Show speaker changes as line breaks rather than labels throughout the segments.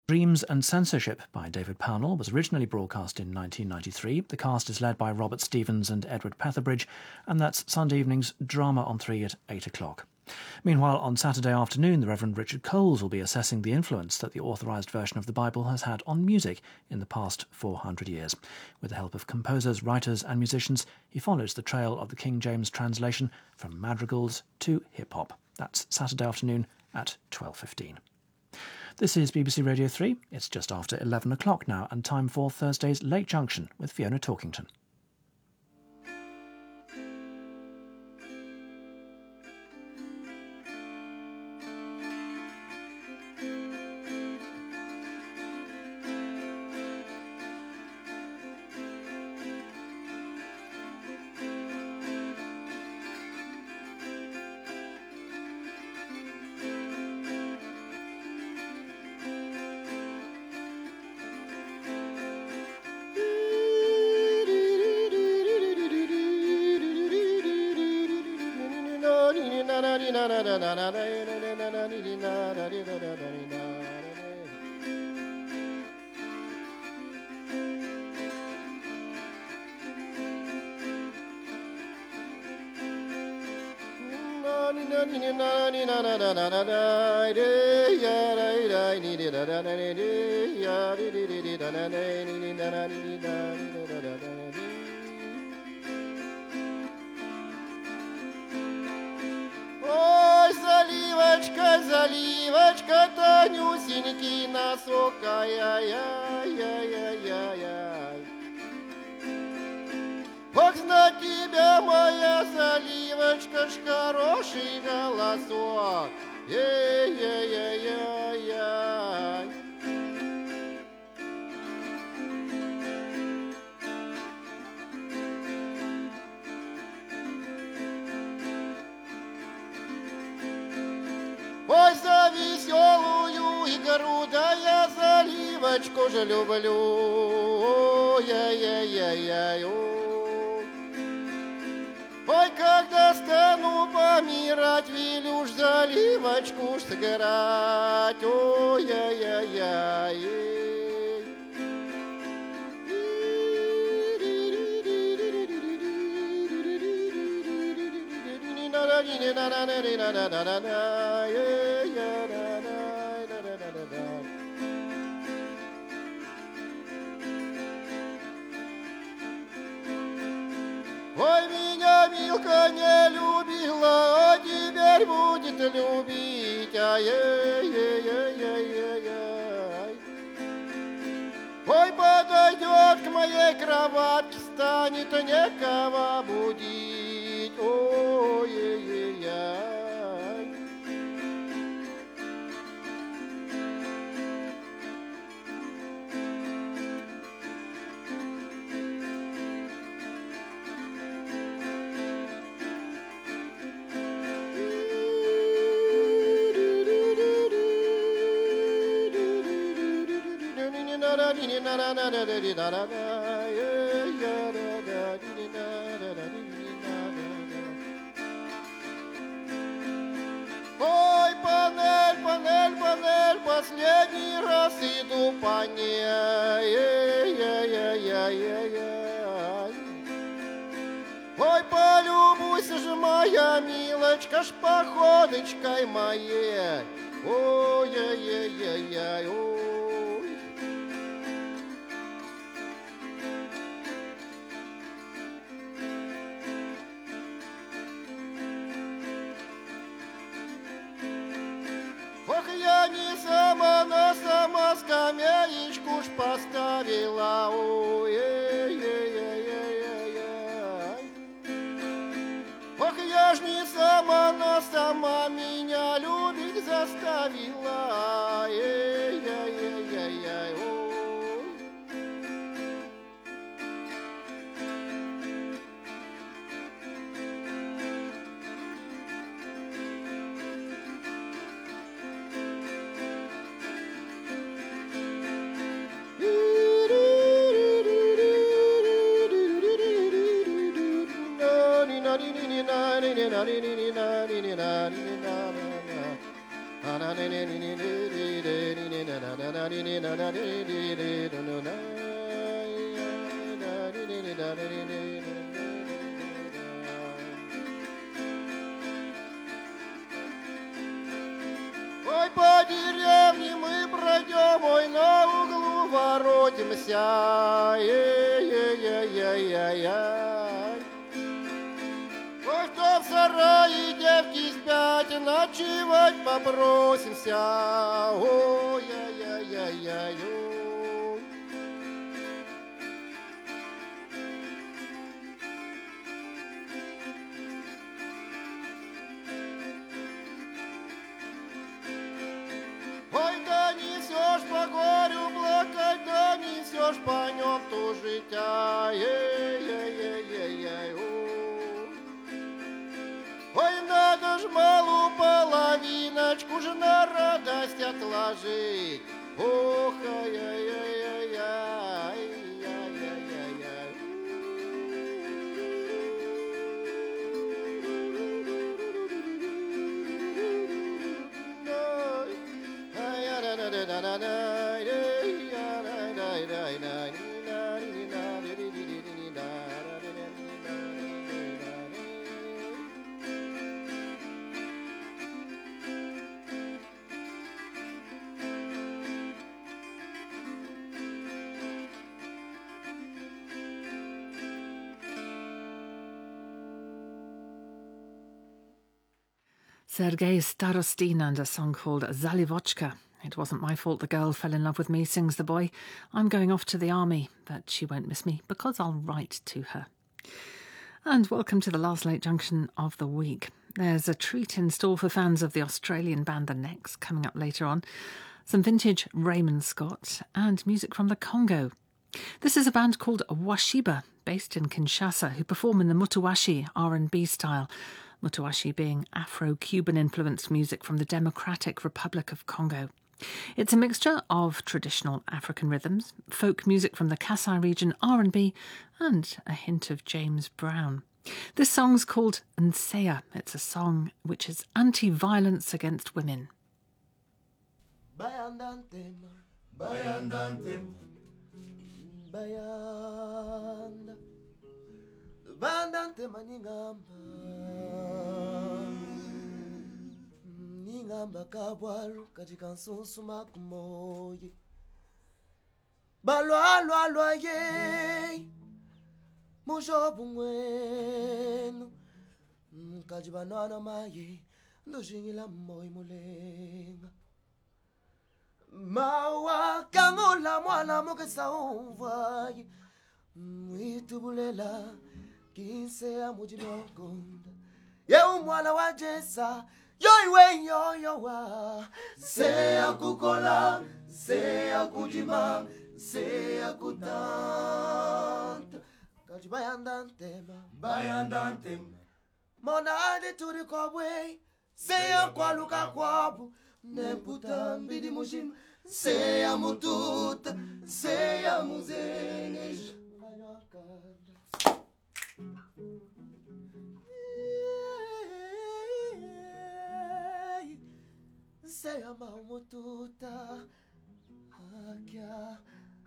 Dreams and Censorship by David Pownall was originally broadcast in 1993. The cast is led by Robert Stevens and Edward Petherbridge, and that's Sunday evening's Drama on 3 at 8 o'clock. Meanwhile, on Saturday afternoon, the Reverend Richard Coles will be assessing the influence that the authorised version of the Bible has had on music in the past 400 years. With the help of composers, writers and musicians, he follows the trail of the King James translation from madrigals to hip-hop. That's Saturday afternoon at 12:15. This is BBC Radio 3. It's just after 11 o'clock now, and time for Thursday's Late Junction with Fiona Talkington.
Ой, заливочка, заливочка, тонюсенький носок, ай-яй-яй-яй-яй-яй. Ох, на тебя, моя заливочка, ж хороший голосок, ей-яй-яй-яй-яй. Ой, за веселую игру, да я заливочку же люблю, яй-яй-яй-яй. Ой, когда стану помирать, велю ж заливочку ж сыграть, ой, яй-яй-яй. Ой, меня Милка не любила, а теперь будет любить, ай-яй-яй-яй-яй-яй. Ой, подойдет к моей кроватке, станет некого будить, ой-яй-яй-яй. Ой, панель, панель, панель, последний раз иду по ней, эй-яй-яй-яй-яй. Ой, полюбуйся же, моя милочка, ж походочкой моей, ой-яй-яй-яй-яй, ой. Ох, я не сама, но сама скамеечку ж поставила, ой, эй-яй-яй-яй-яй. Ох, я ж не сама, но сама меня любить заставила, эй-яй-яй. Ой, по деревне мы пройдем, ой, на углу воротимся. Ай-яй-яй-яй-яй. Ой, кто в сарае девки спят, ночевать попросимся. Ой-яй-яй-яй-яй. Ой, да несешь по горю плакать, да несешь по нем тужить, ай-яй-яй-яй-яй. Ой, надо ж малую половиночку же на радость отложить. Ох, ай-яй-яй-яй-яй.
Sergei Starostin and a song called Zalivochka. It wasn't my fault the girl fell in love with me, sings the boy. I'm going off to the army, but she won't miss me because I'll write to her. And welcome to the last Late Junction of the week. There's a treat in store for fans of the Australian band The Necks coming up later on. Some vintage Raymond Scott and music from the Congo. This is a band called Washiba, based in Kinshasa, who perform in the Mutuwashi R&B style. Mutuwashi being Afro-Cuban influenced music from the Democratic Republic of Congo. It's a mixture of traditional African rhythms, folk music from the Kasai region, R&B, and a hint of James Brown. This song's called Nseya. It's a song which is anti-violence against women.
Bayandantem, bayandantem, bayanda, bayandantem aningamba. Ningamba kabwalu katika nsusu makumoye balwa ye mushobu mwenu kajibanana maye ndoshingila moyo mulenga mawa kangula mwana mukesa umvaye mwitubulela kinse ya mujinokonda ye umwana wa Jesa yo wa seya kukola seya kujima seya kutanta kaji bayandantem monade turi kobwe seya kwaluka kwabu nemputa mbidi mushim seya mututa seya muzenesh seya maumututa akya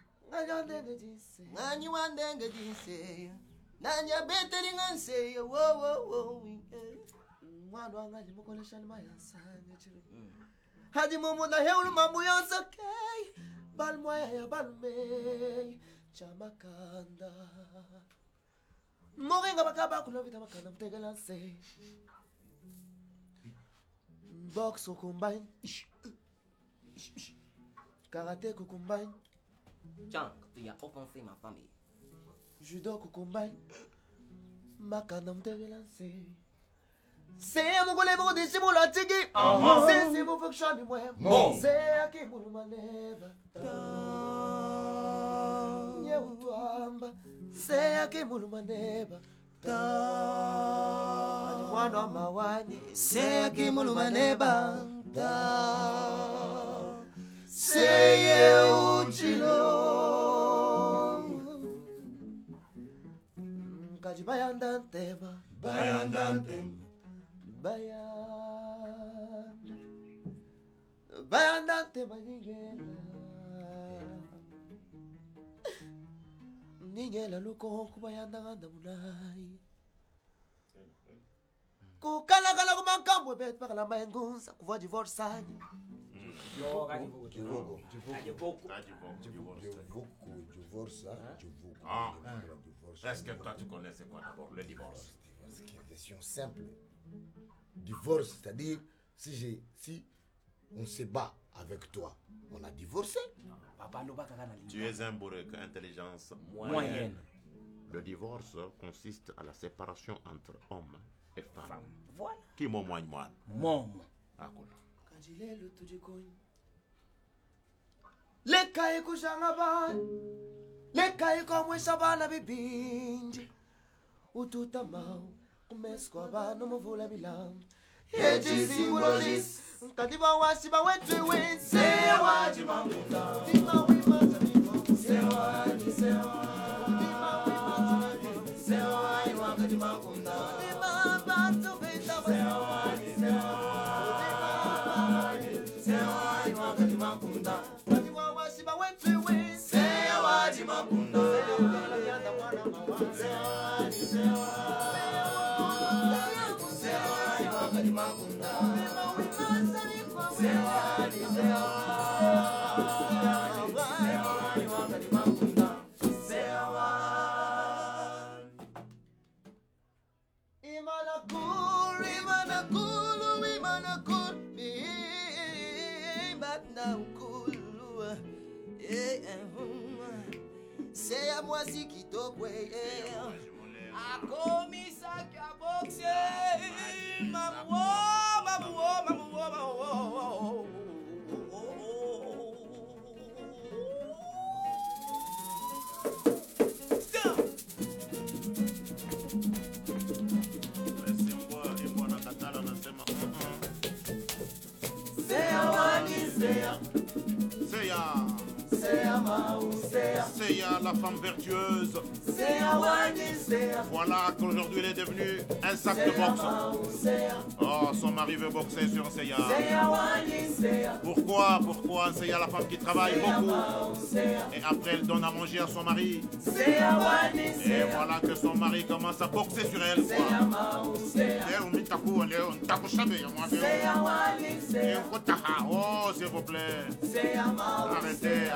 ngani wandenge jinse nanya beteri nganse wo mwana wangali mukolesha mayansanya chiro hadi mumuna heulu mamu yonsa kay balmoya ya balme chamakanda moringa bakaba kulovita makanda mtegela se box au combine, karaté au combine,
Tiens, tu as offensé ma famille.
judo au combine, makana mtegelance. C'est mon golem au décimo la tigi. C'est mon fonction du moi. C'est à qui mon maneva. Nyewamba. C'est à qui mon maneva. Mwana mawani seya kimulumaneba seye uchilo kaji bayandantema bayandantema ningela Ningela luko kubayandanga mulai. Kukalakala kumakambo bet pakala maengunza kuva divorçar.
Ah, est-ce que toi tu connais c'est quoi d'abord le divorce?
C'est une question simple. Divorce, c'est-à-dire si on se bat avec toi, on a divorcé.
Tu es un bourreau, intelligence
Moyenne.
Le divorce consiste à la séparation entre homme et femme.
Voilà.
Qui moi.
Mom.
Ah, cool.
Kanjilelo tujikoni. Leka ikushanga bani. Leka ikomwesha bana bibinji. Ututa mau. Umesko abana umuvula bilamu. Yeji simbologis. Nkadiba washiba wetu we. Sewa jimamunda. Dima wima jamimu. Sewa ni sewa. Dima wima jamimu. Sewa iwaka jimamunda. Dima batu vita sewa ni sewa. Dima sewa iwaka jimamunda. Nkadiba washiba wetu we. Sewa jimamunda. Sewa yanda mwana mawa. Sewa ni sewa. Sewa iwaka jimamunda. Dima wima jamimu. Sewa ni sewa. C'est à moi si qui t'a payé. A comissa qui a boxé.
Seya, la femme vertueuse. Voilà qu'aujourd'hui elle est devenue un sac de boxe. Oh, son mari veut boxer sur Seya. Pourquoi Seya, la femme qui travaille beaucoup. Et après elle donne à manger à son mari. Et voilà que son mari commence à boxer sur elle. Oh, s'il vous plaît. Arrêtez.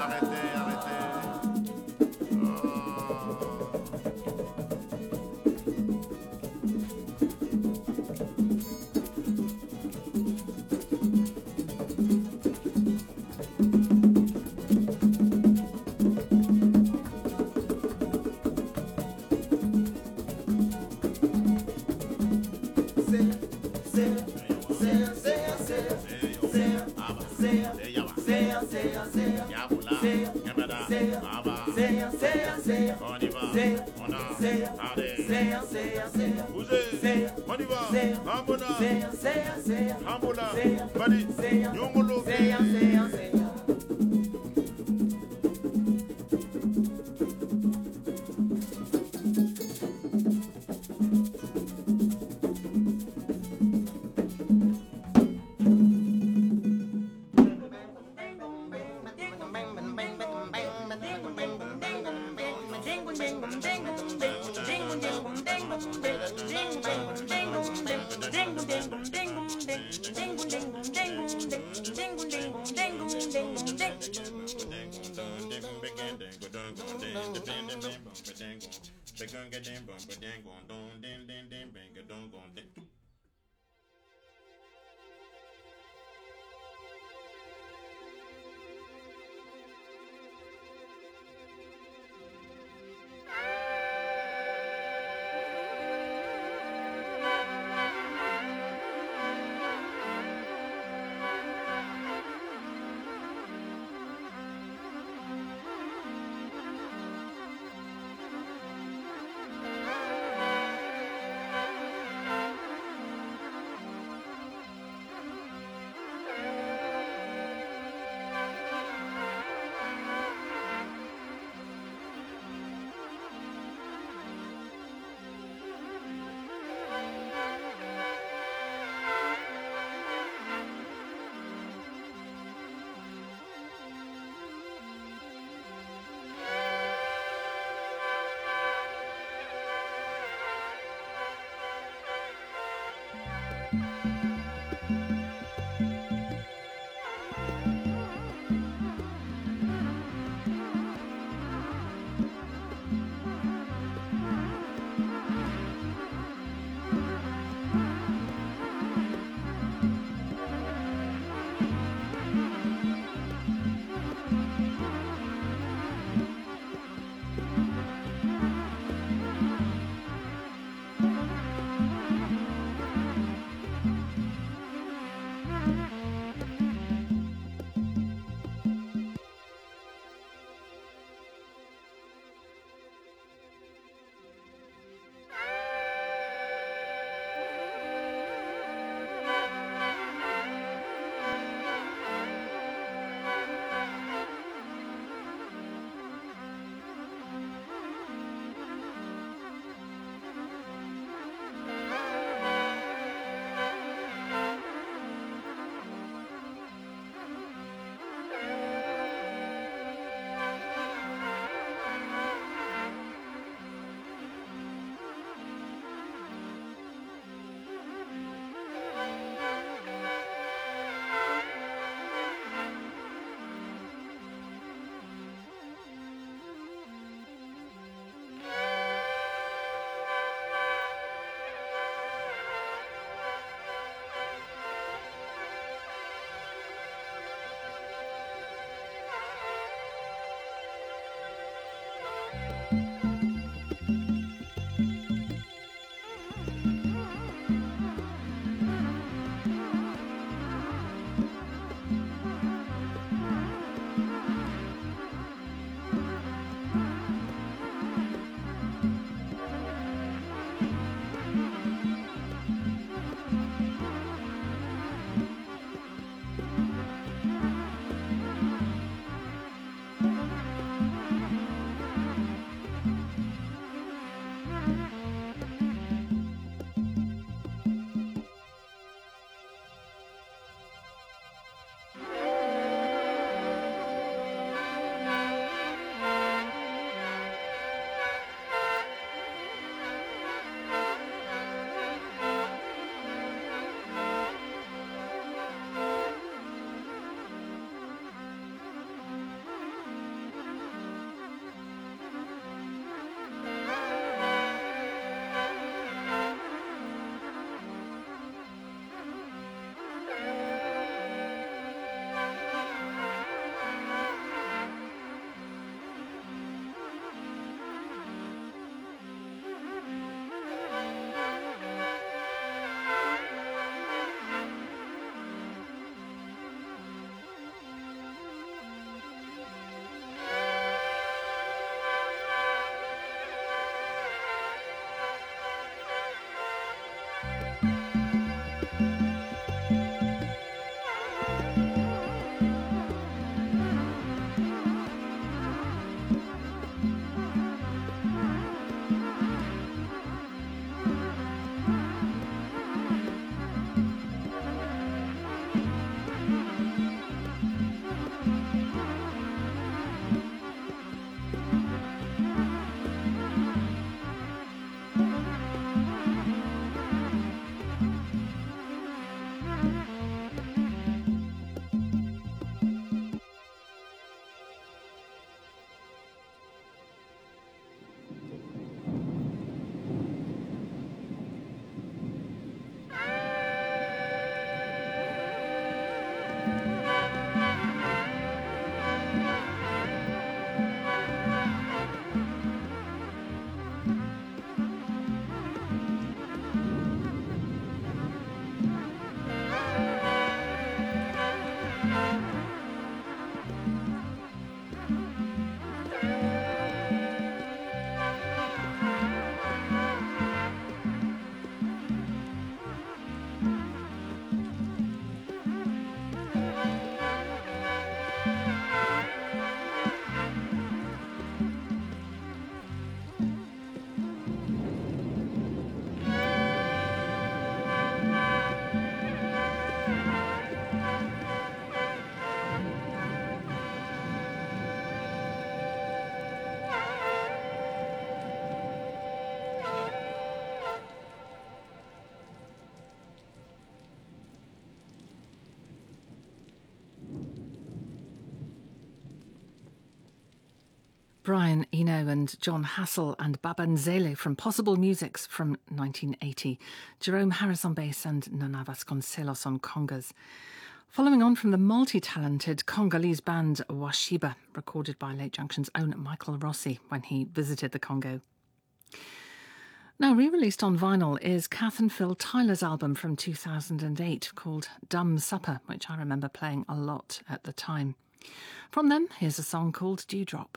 Brian Eno and John Hassel and Baba Nzele from Possible Musics from 1980. Jerome Harris on bass and Nana Vasconcelos on congas. Following on from the multi-talented Congolese band Washiba, recorded by Late Junction's own Michael Rossi when he visited the Congo. Now re-released on vinyl is Kath and Phil Tyler's album from 2008 called Dumb Supper, which I remember playing a lot at the time. From them, here's a song called Dewdrop.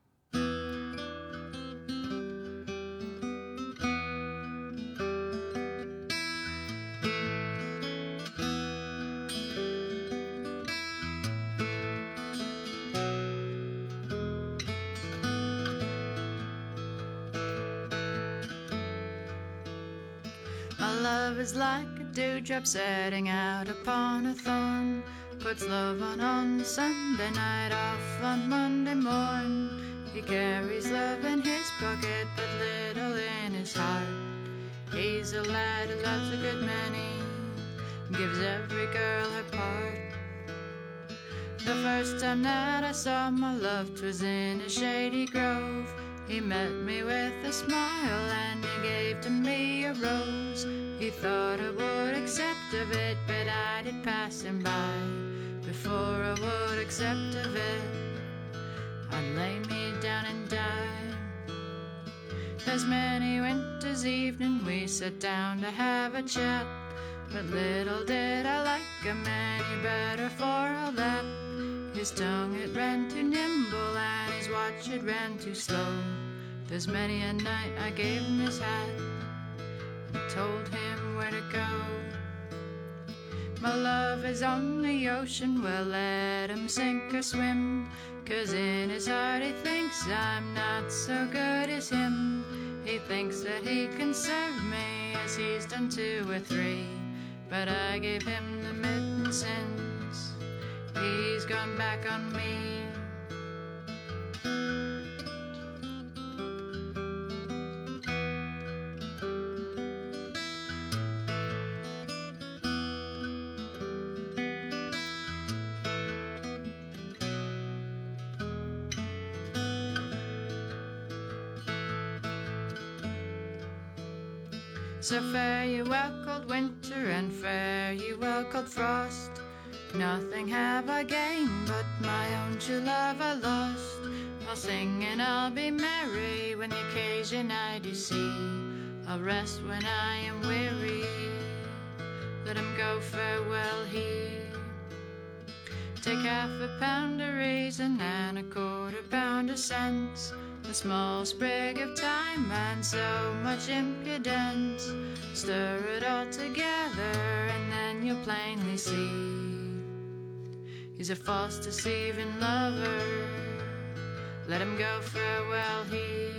Love is like a dewdrop setting out upon a thorn. Puts love on Sunday night, off on Monday morn. He carries love in his pocket, but little in his heart. He's a lad who loves a good many, gives every girl her part. The first time that I saw my love, 'twas in a shady grove. He met me with a smile and he gave to me a rose. He thought I would accept of it, but I did pass him by. Before I would accept of it, I'd lay me down and die. There's many winter's evening we sat down to have a chat, but little did I like him any better for all that. His tongue it ran too nimble and his watch it ran too slow. There's many a night I gave him his hat and told him where to go. My love is on the ocean, well let him sink or swim, 'cause in his heart he thinks I'm not so good as him. He thinks that he can serve me as he's done 2 or 3, but I gave him the mitten since he's gone back on me. So fare you well, cold winter, and fare you well, cold frost. Nothing have I gained, but my own true love I lost. I'll sing and I'll be merry when the occasion I do see. I'll rest when I am weary. Let him go, farewell he. Take half a pound of reason and a quarter pound of sense, a small sprig of time and so much impudence. Stir it all together and then you'll plainly see he's a false deceiving lover. Let him go, farewell he.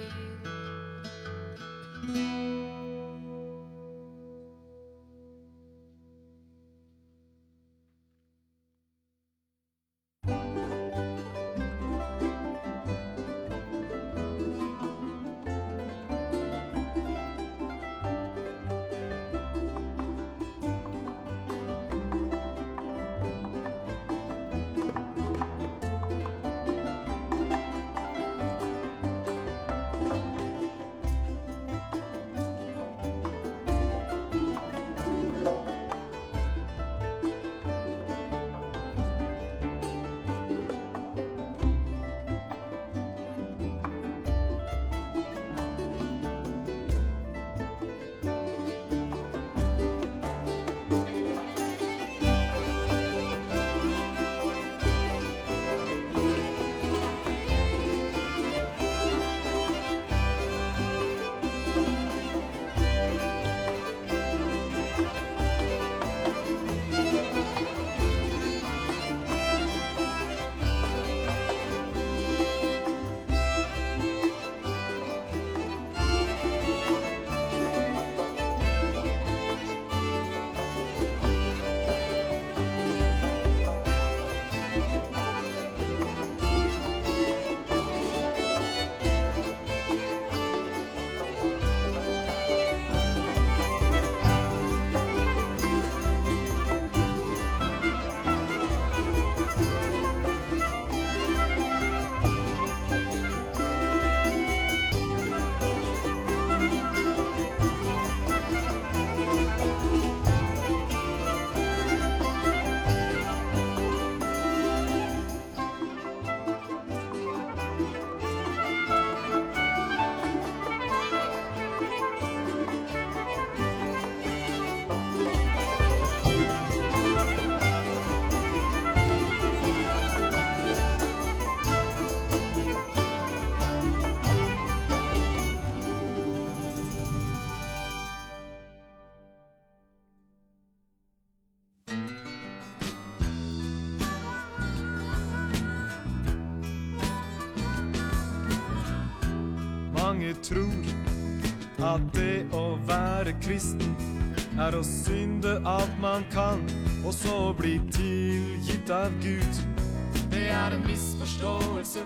Mange tror at det å være kristen er å synde alt man kan, og så bli tilgitt av Gud. Det er en misforståelse.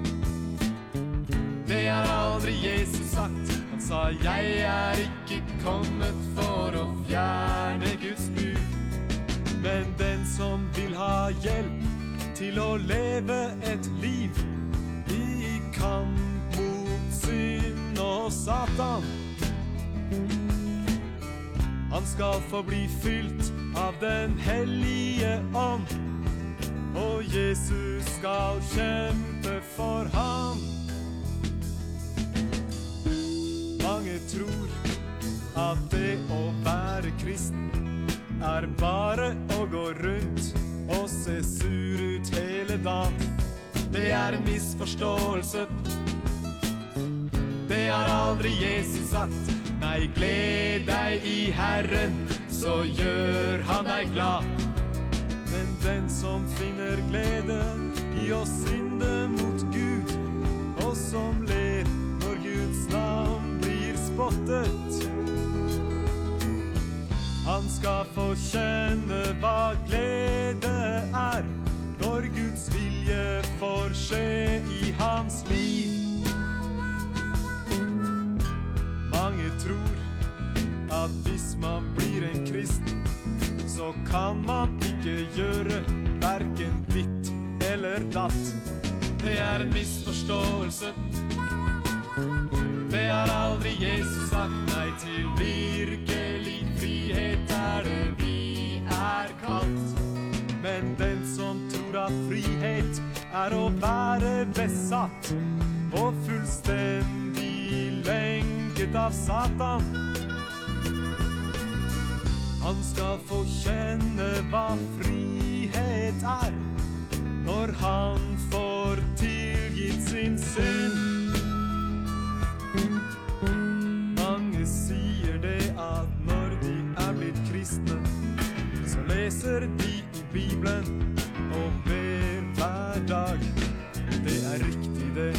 Det har aldri Jesus sagt. Han sa, jeg er ikke kommet for å fjerne Guds bud. Men den som vil ha hjelp til å leve et liv i kamp mot synd og Satan, han skal få bli fylt av den hellige ånd, og Jesus skal kjempe for ham. Mange tror at det å være kristen er bare å gå rundt og se sur ut hele dagen. Det er en misforståelse. Det har aldri Jesus sagt. Nei, gled deg i Herren, så gjør han deg glad. Men den som finner glede i å synde mot Gud, og som ler når Guds navn blir spottet, han skal få kjenne hva glede er, når Guds vilje får skje i hans liv. Mange tror at hvis man blir en kristen, så kan man ikke gjøre hverken ditt eller datt. Det er en misforståelse. Det har aldri Jesus sagt. Nei, til virkelig frihet er det vi er kalt. Men den som tror at frihet er å være besatt og fullstendig lenket av Satan, han skal få kjenne hva frihet er, når han får tilgitt sin synd. Mange sier det at når de er blitt kristne, så leser de i Bibelen og ber hver dag. Det er riktig det.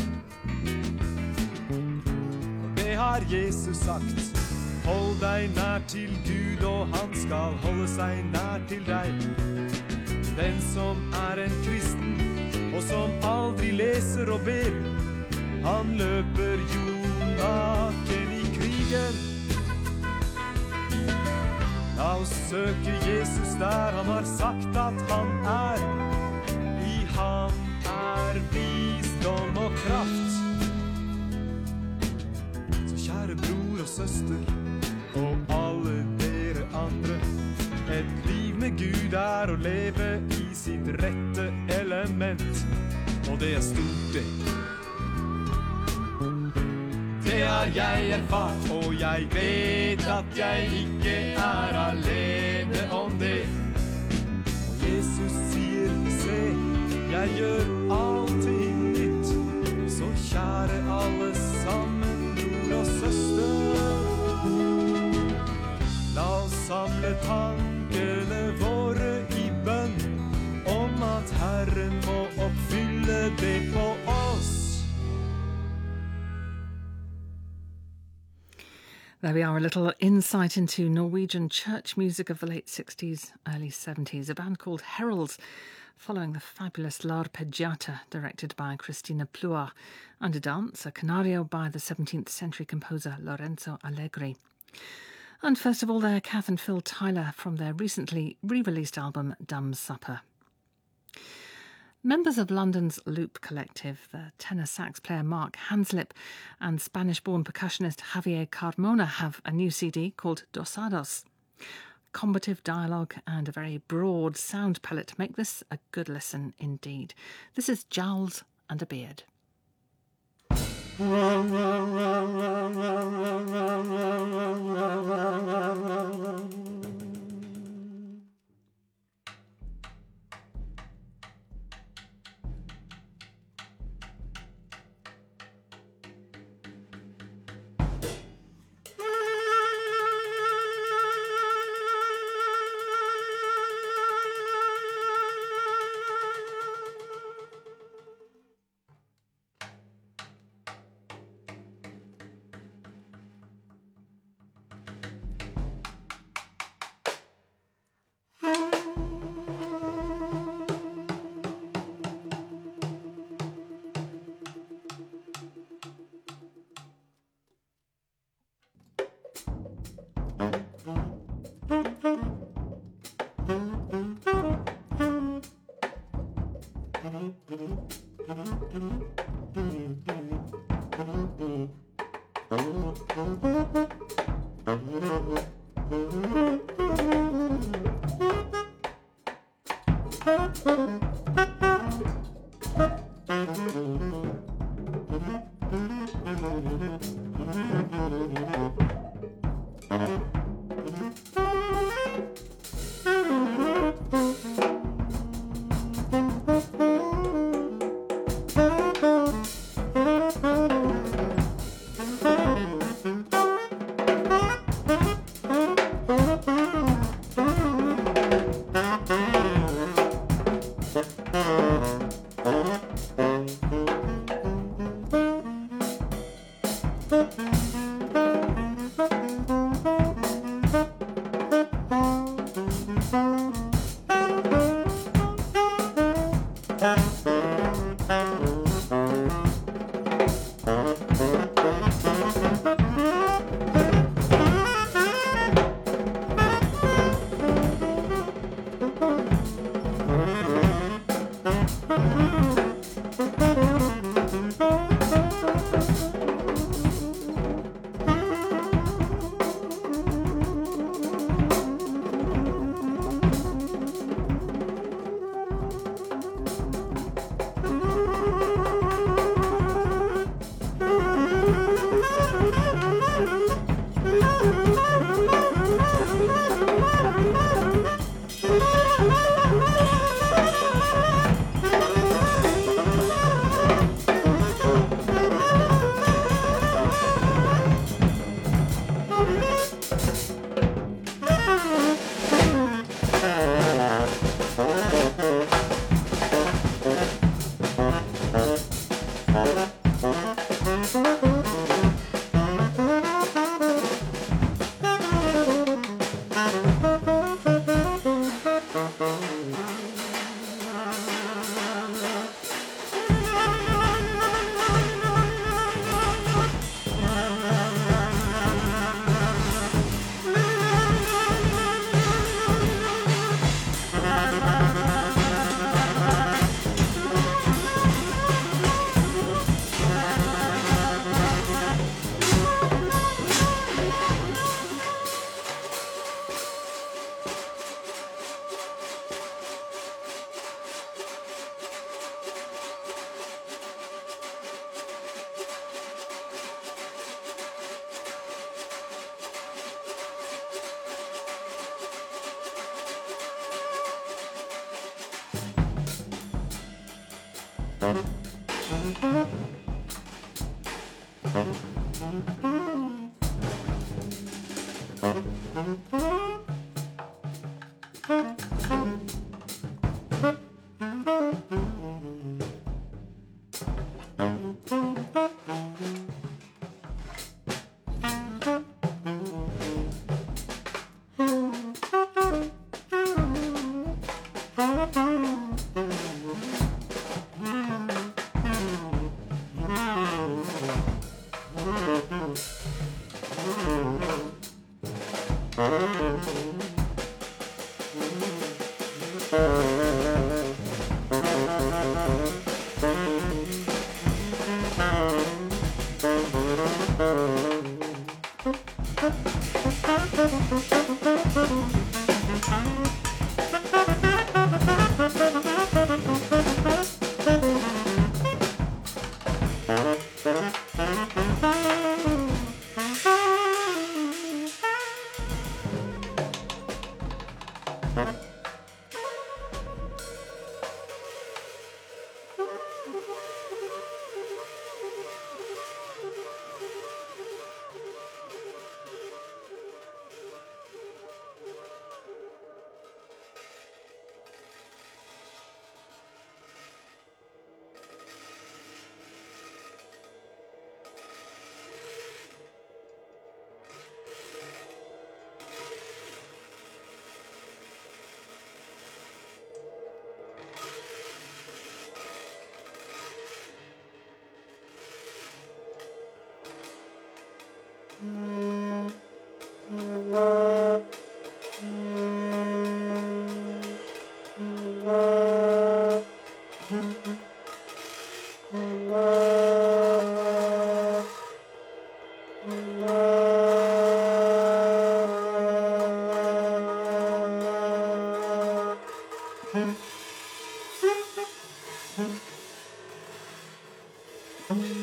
Og det har Jesus sagt. Hold deg nær til Gud, og han skal holde seg nær til deg. Den som er en kristen, og som aldri leser og ber, han løper jo naken i krigen. La oss søke Jesus der han har sagt at han er. I ham er visdom og kraft. Så kjære bror og søster, og alle dere andre, et liv med Gud er å leve i sitt rette element, og det er stort det. Det har jeg erfart, og jeg vet at jeg ikke er alene om det. Og Jesus sier, se, jeg gjør allting nytt, så kjære alle sammen, bror og søster. La oss samle tankene våre i bønn, om at Herren må oppfylle det på oss.
There we are, a little insight into Norwegian church music of the late 60s, early 70s, a band called Heralds, following the fabulous L'Arpeggiata, directed by Cristina Plua, and a dance, a canario by the 17th century composer Lorenzo Allegri. And first of all there, Kath and Phil Tyler from their recently re-released album Dumb Supper. Members of London's Loop Collective, the tenor sax player Mark Hanslip and Spanish-born percussionist Javier Carmona have a new CD called Dosados. Combative dialogue and a very broad sound palette make this a good listen indeed. This is Jowls and a Beard.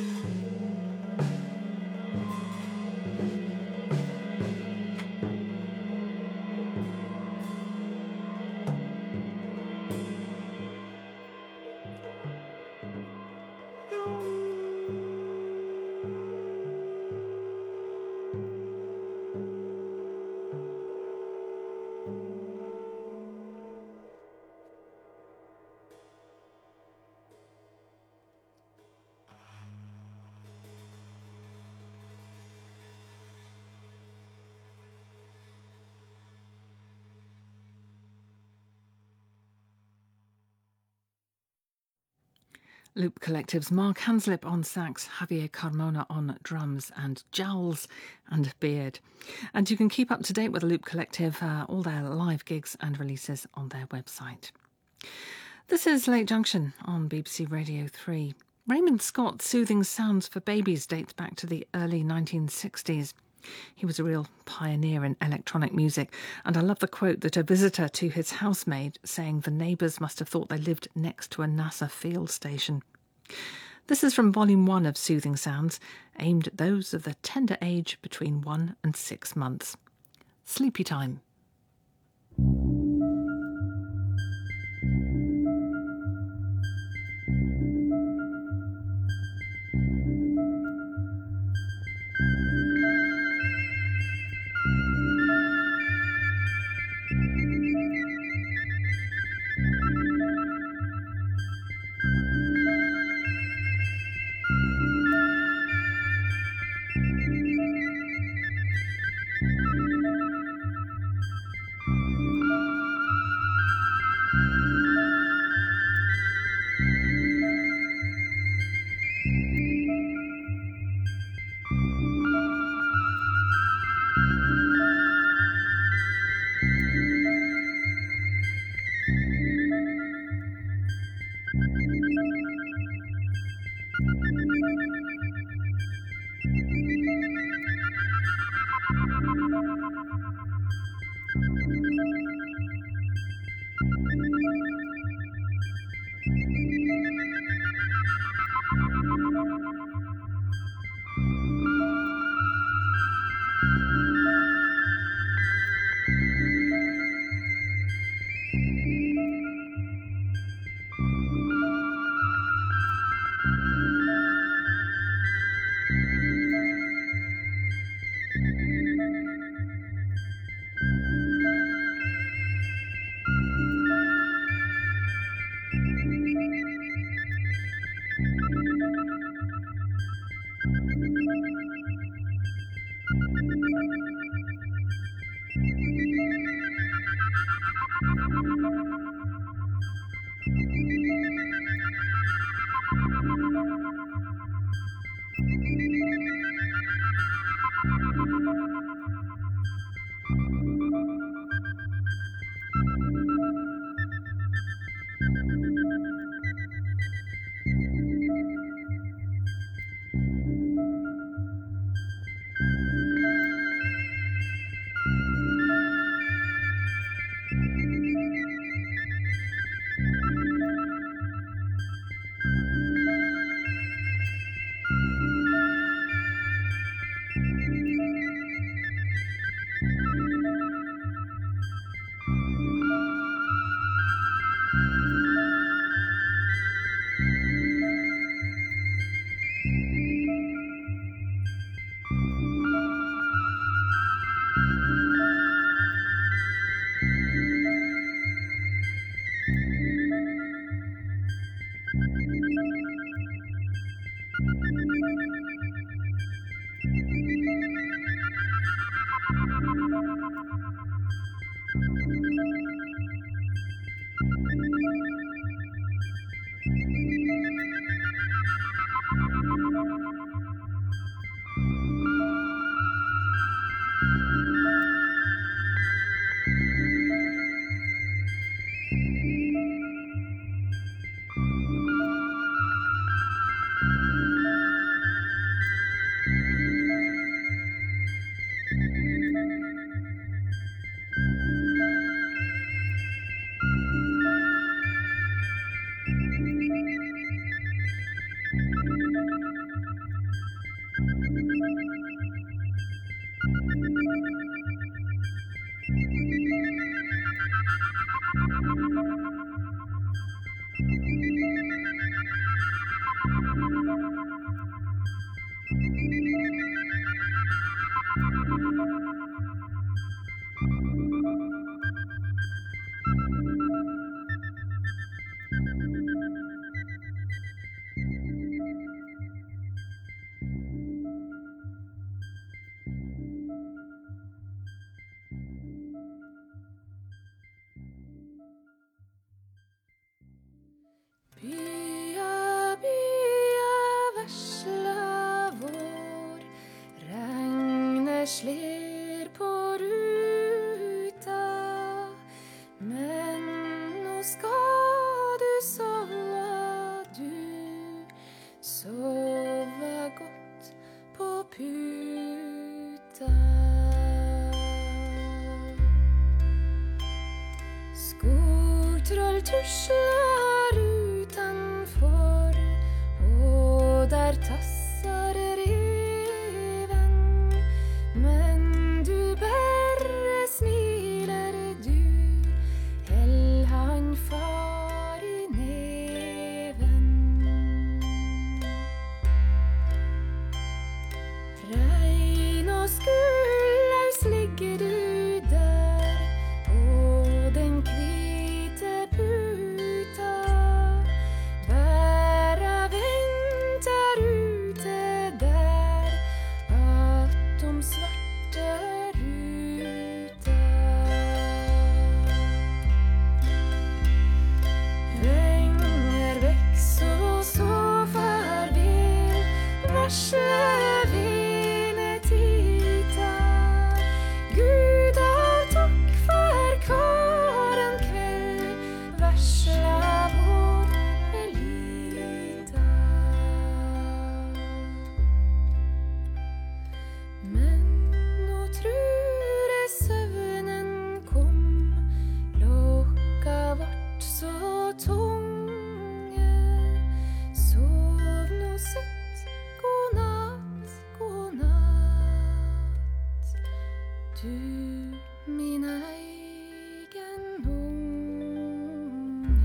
Loop Collective's Mark Hanslip on sax, Javier Carmona on drums, and Jowls and Beard. And you can keep up to date with the Loop Collective, all their live gigs and releases on their website. This is Late Junction on BBC Radio 3. Raymond Scott's Soothing Sounds for Babies dates back to the early 1960s. He was a real pioneer in electronic music, and I love the quote that a visitor to his house made, saying the neighbours must have thought they lived next to a NASA field station. This is from Volume 1 of Soothing Sounds, aimed at those of the tender age between 1 and 6 months. Sleepy time.
Bya, bya, varsla vår, regnet sler på ruta, men nå skal du sove, sove godt på puta. Skogtroll tusler utenfor, og der tasser reven, men du bare smiler, du held han far i neven. Rein og skullaus ligger du der på den hvite puta, bæra venter ute der attom svarte ruta. Venger vekk, så farvel, vesle venetita. Gud av takk for hver en kveld, vesla vår Elita. Men nå tror jeg søvnen kom, klokka vart så tunge. Sov nå søtt, god natt, du min egen unge.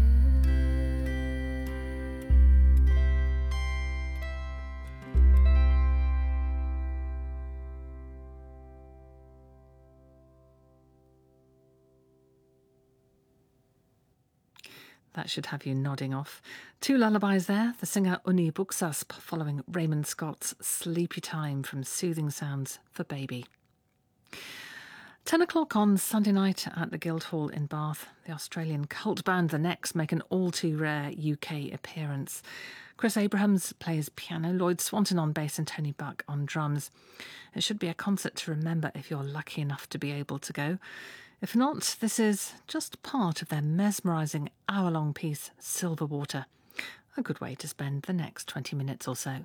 That should have you nodding off. Two lullabies there, the singer Uni Buxasp following Raymond Scott's Sleepy Time from Soothing Sounds for Baby. 10 o'clock on Sunday night at the Guildhall in Bath, the Australian cult band The Next make an all-too-rare UK appearance. Chris Abrahams plays piano, Lloyd Swanton on bass and Tony Buck on drums. It should be a concert to remember if you're lucky enough to be able to go. If not, this is just part of their mesmerising hour-long piece, Silver Water. A good way to spend the next 20 minutes or so.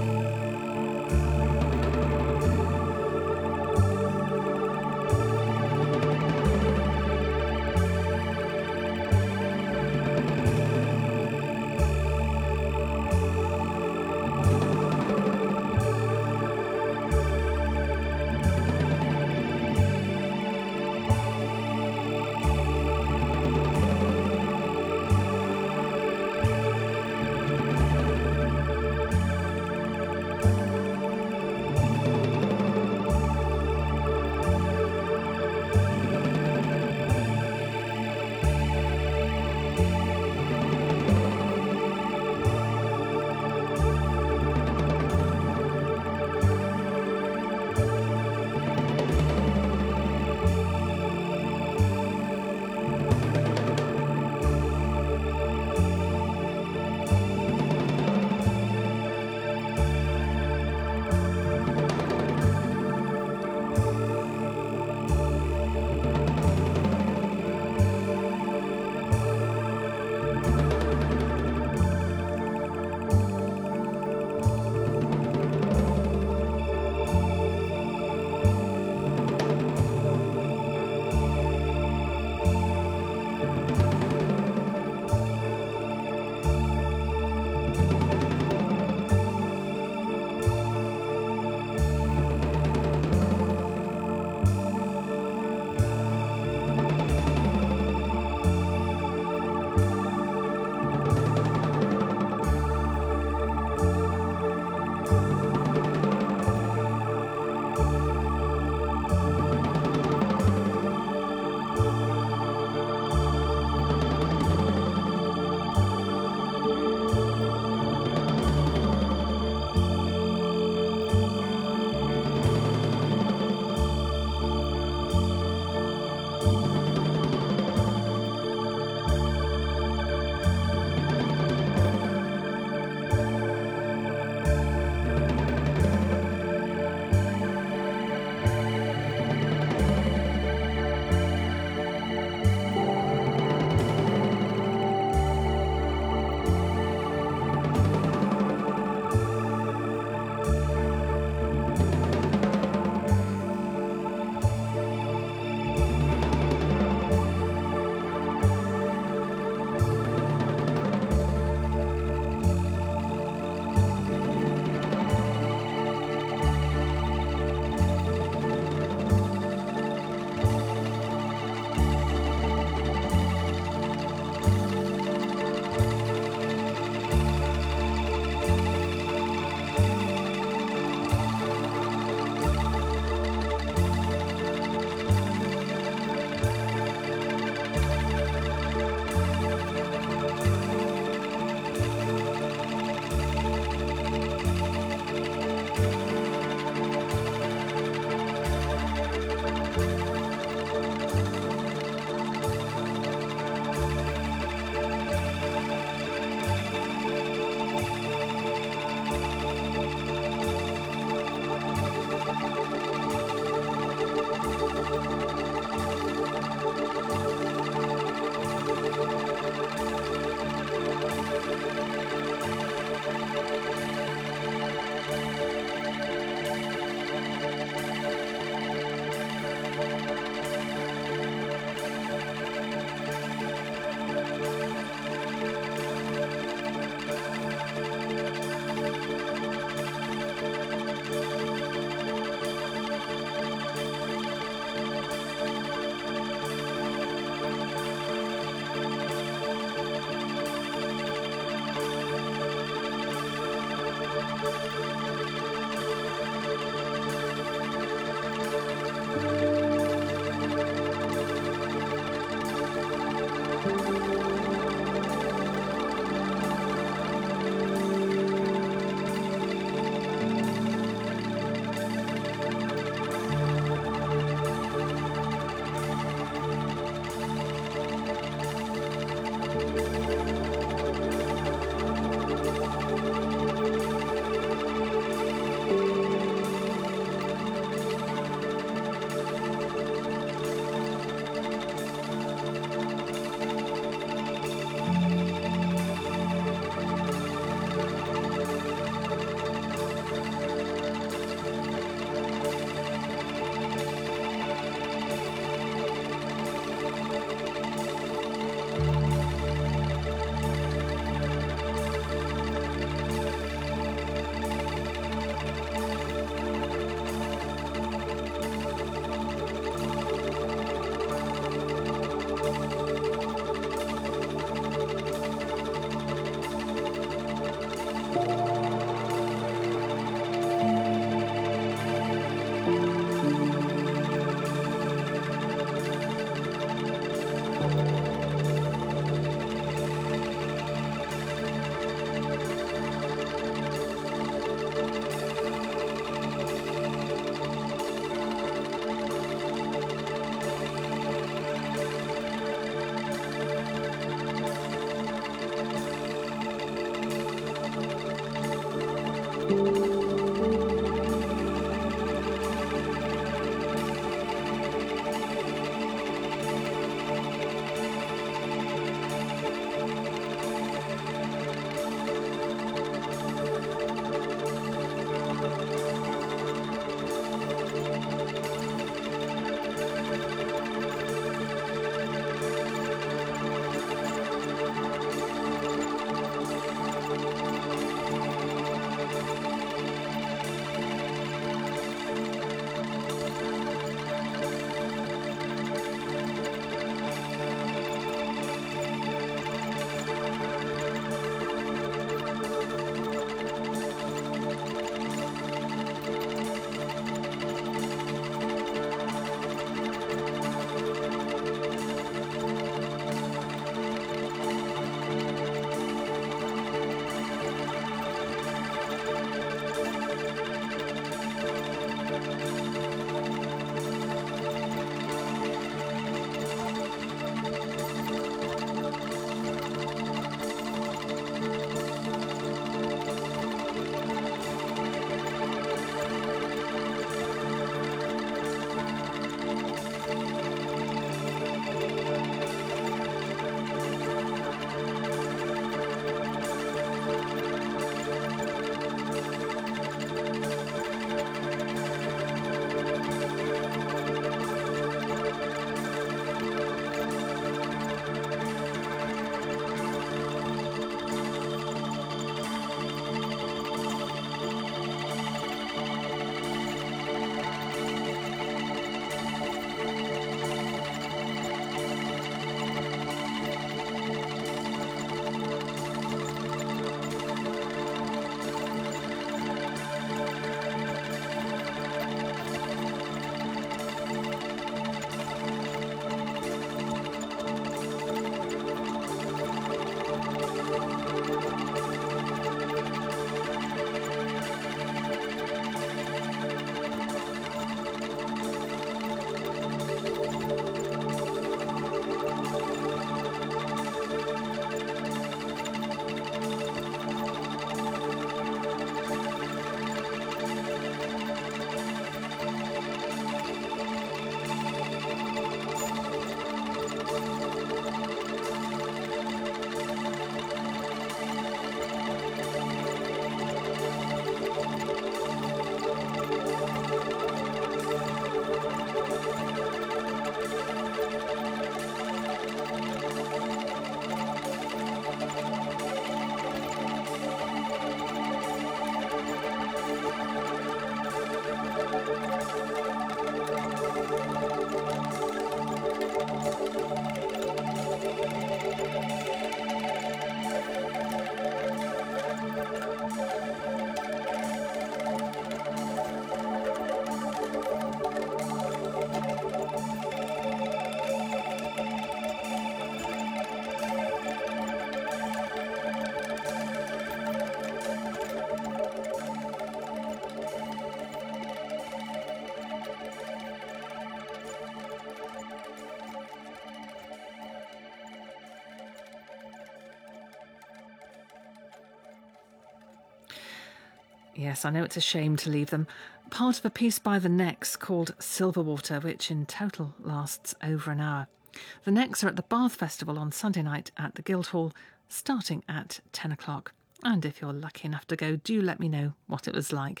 Yes, I know it's a shame to leave them. Part of a piece by the Necks called Silverwater, which in total lasts over an hour. The Necks are at the Bath Festival on Sunday night at the Guildhall, starting at 10 o'clock. And if you're lucky enough to go, do let me know what it was like.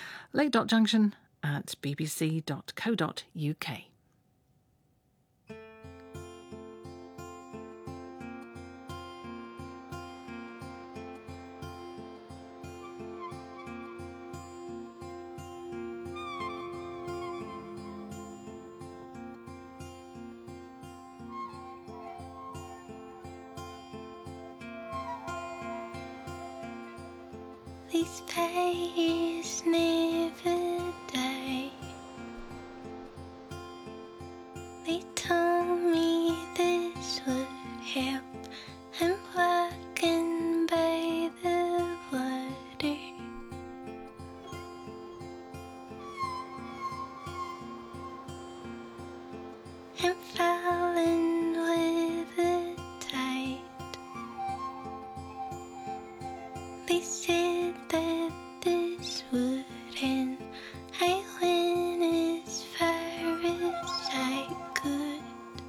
late.junction@bbc.co.uk.
These days never die. They told me this would help. I'm walking by the water. I'm falling with the tide. They said that this Beechwood, and I went as far as I could.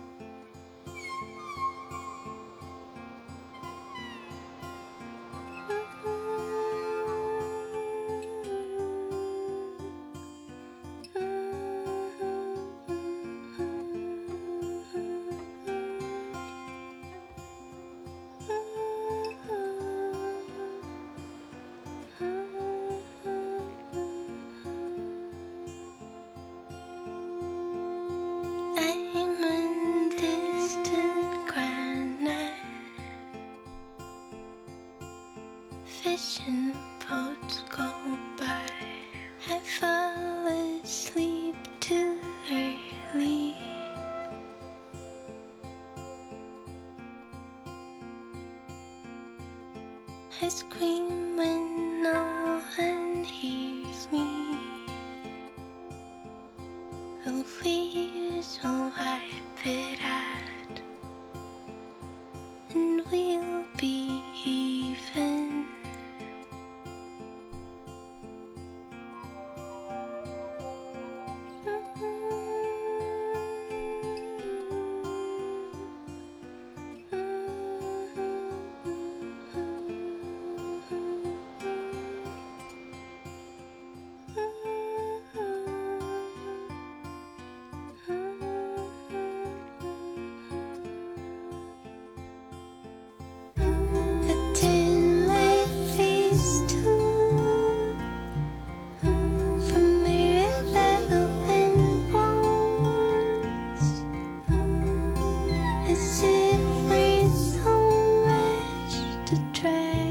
I'm on distant granite, fishing boats go by. I fall asleep too early. I scream when no one hears me. The waves will wipe it out, and we'll be even. A tin life is too, from wherever the wind blows, as if we're so much to try.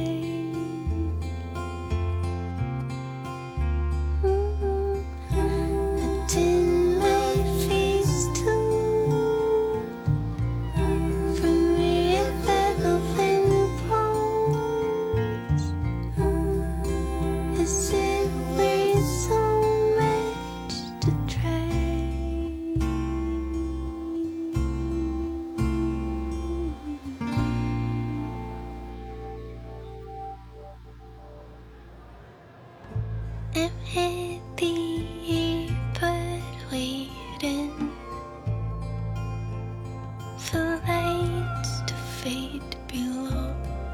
A tin life is too, from wherever the wind blows, as if we're so much to try. I'm at the airport waiting for lights to fade below,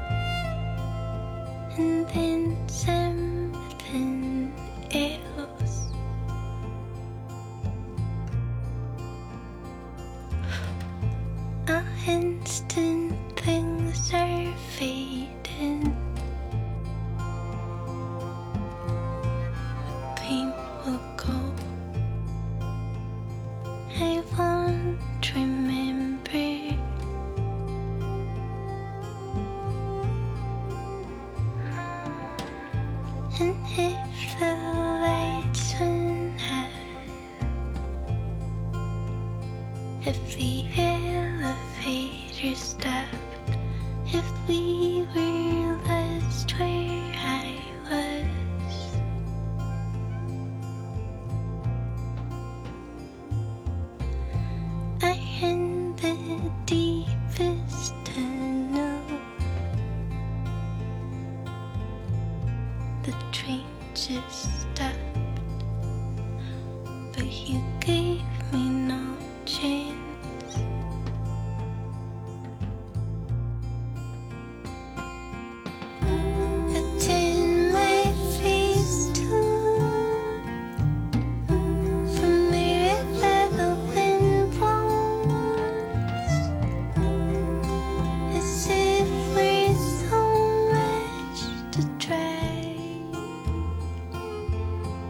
and then something else. All instant things are fading. Pain will go. I won't remember. And if the lights went out, if the elevator stopped, if we were lost where I was, I in the deepest tunnel. The train just stopped, but you gave me no chance. A tin life is too, from wherever the wind blows, as if we're so much to try.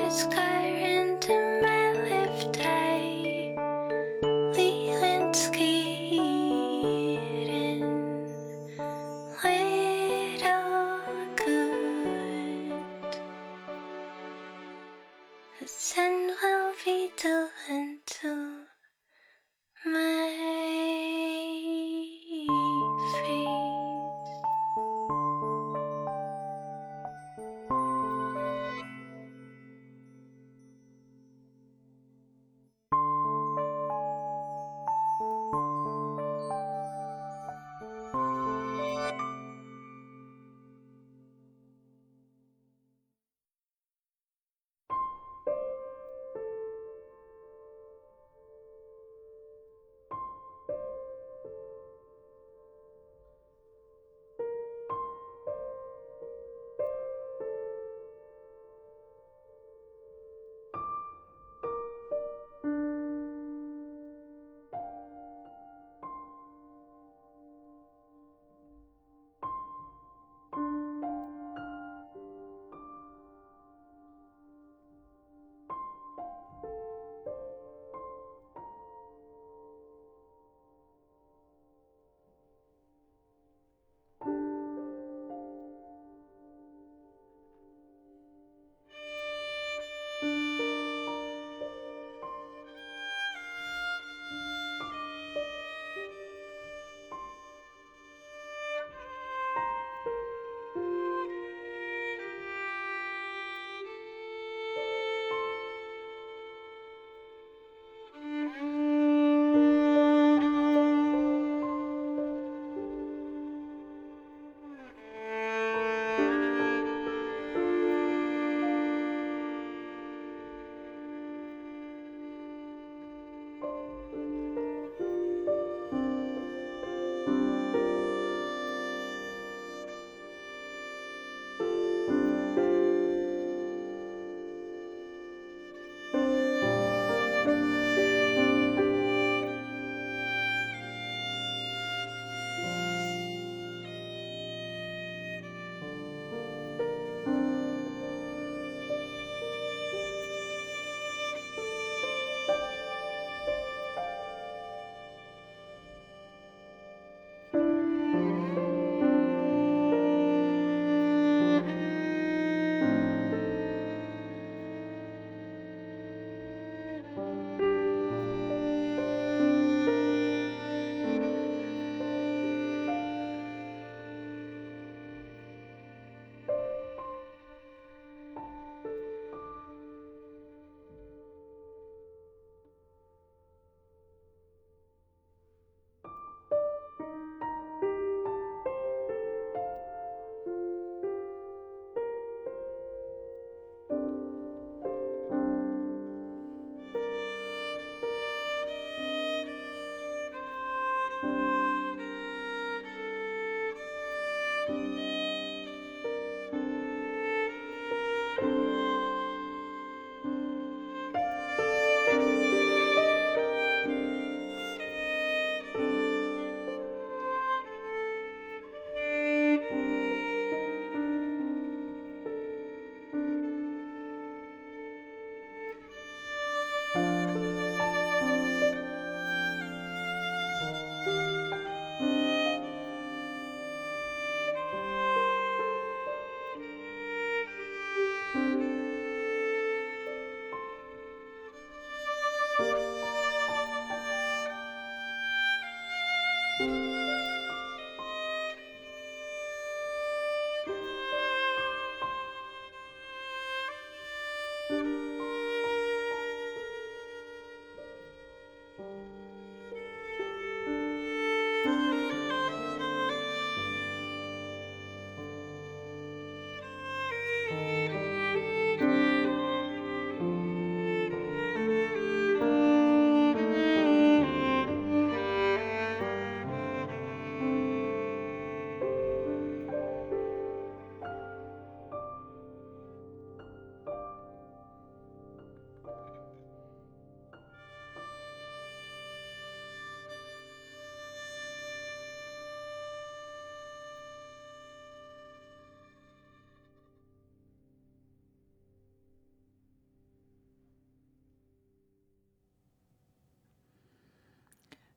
There's current in my left eye. Lewinsky little good. The sun will be done to my face.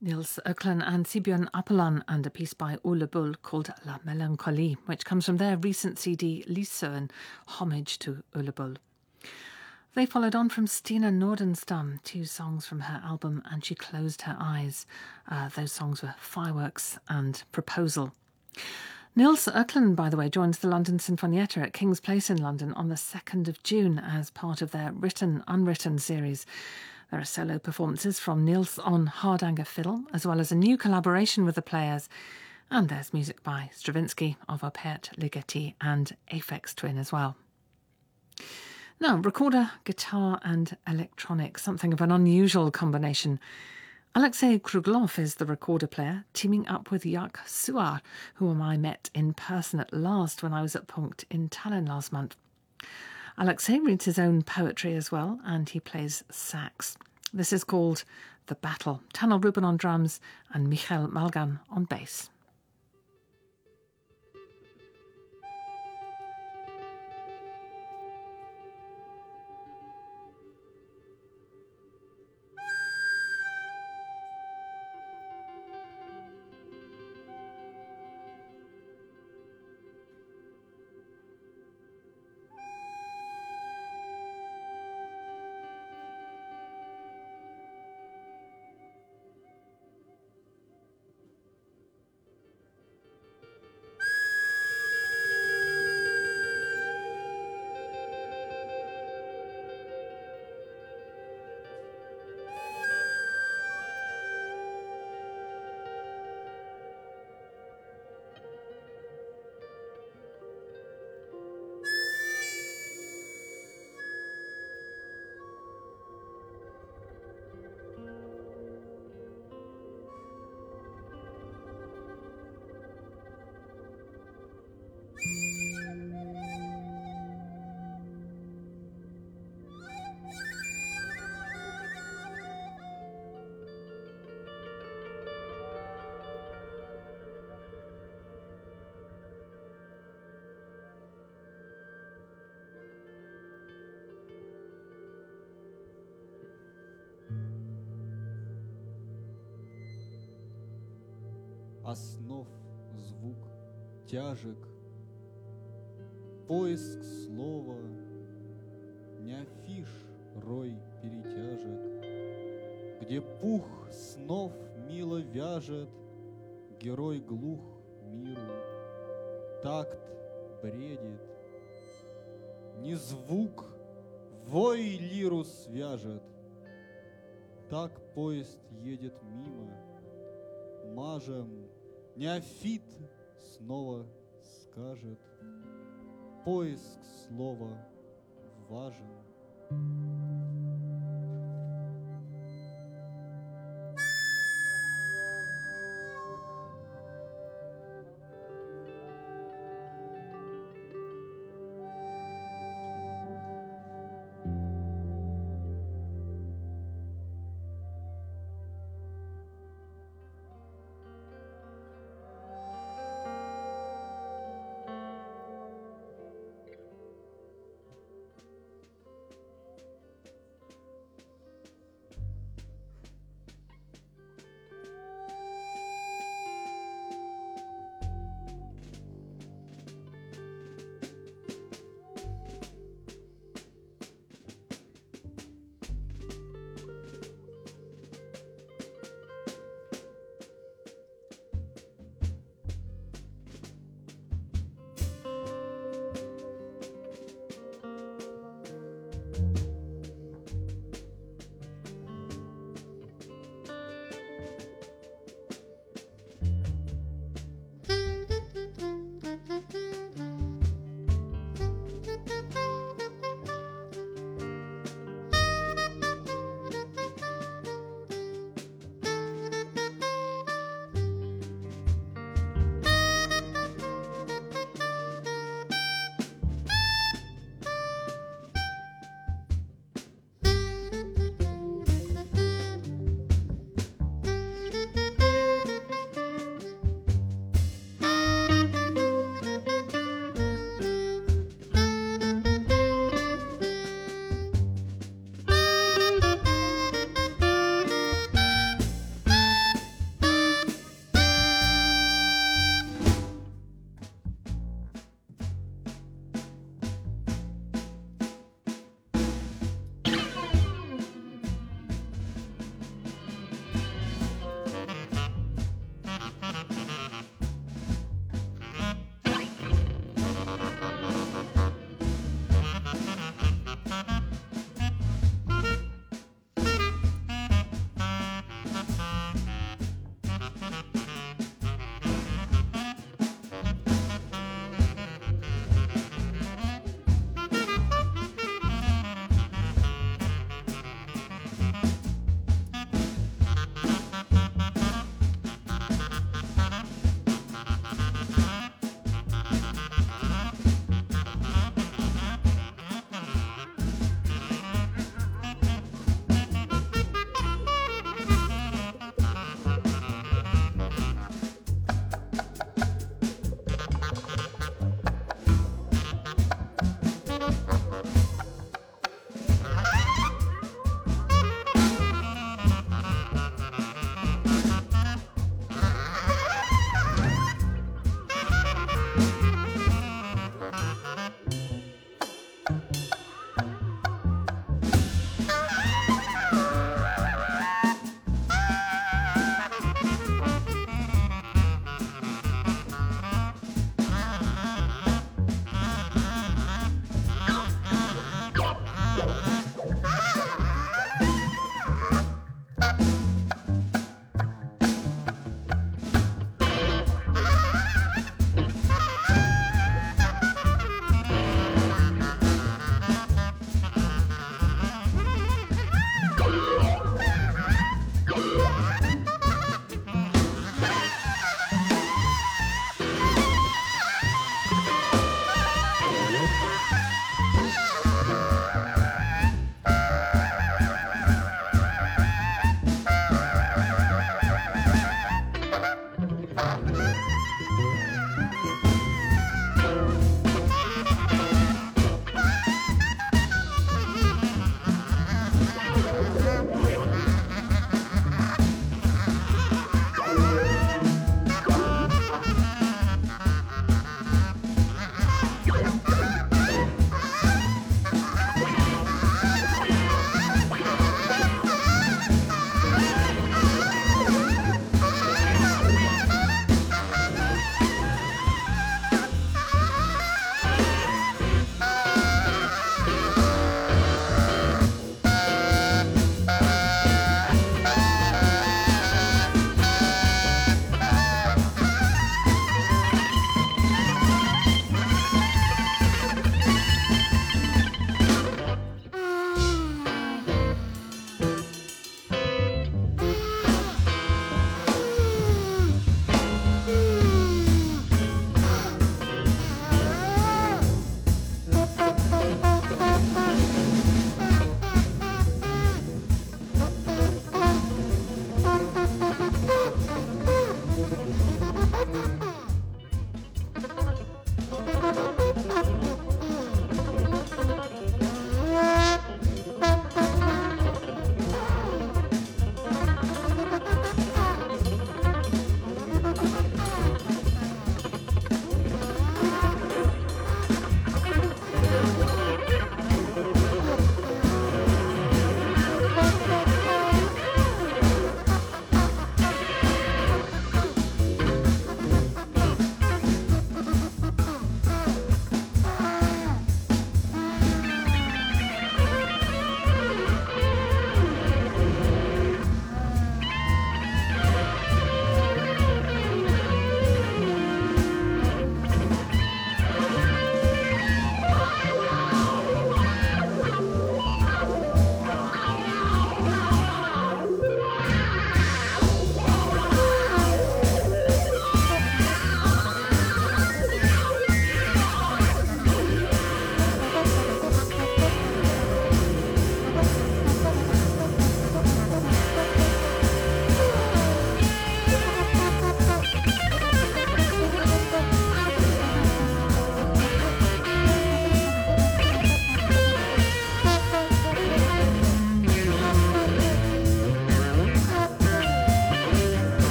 Niels Ökland and Sigbjørn Apeland, and a piece by Ole Bull called La Mélancolie, which comes from their recent CD Lysøen, homage to Ole Bull. They followed on from Stina Nordenstam, 2 songs from her album And She Closed Her Eyes. Those songs were Fireworks and Proposal. Niels Ökland, by the way, joins the London Sinfonietta at King's Place in London on the 2nd of June as part of their Written Unwritten series. There are solo performances from Niels on Hardanger fiddle, as well as a new collaboration with the Players. And there's music by Stravinsky, Opet, Ligeti and Aphex Twin as well. Now, recorder, guitar and electronic, something of an unusual combination. Alexei Kruglov is the recorder player, teaming up with Jaak Suar, whom I met in person at last when I was at Punkt in Tallinn last month. Alexei reads his own poetry as well, and he plays sax. This is called The Battle. Tanel Ruben on drums and Michael Malgan on bass.
Основ звук тяжек, поиск слова, не афиш рой перетяжек, где пух снов мило вяжет, герой глух миру, такт бредит, не звук, вой лиру свяжет, так поезд едет мимо, мажем, неофит снова скажет, поиск слова важен.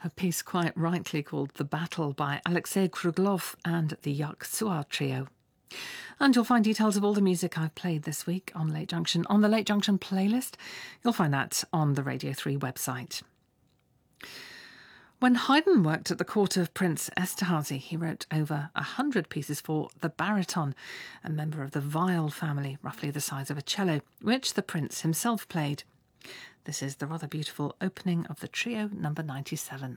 A piece quite rightly called The Battle by Alexei Kruglov and the Yak Suar Trio. And you'll find details of all the music I've played this week on Late Junction on the Late Junction playlist. You'll find that on the Radio 3 website. When Haydn worked at the court of Prince Esterhazy, he wrote over 100 pieces for the baritone, a member of the viol family, roughly the size of a cello, which the prince himself played. This is the rather beautiful opening of the trio number 97.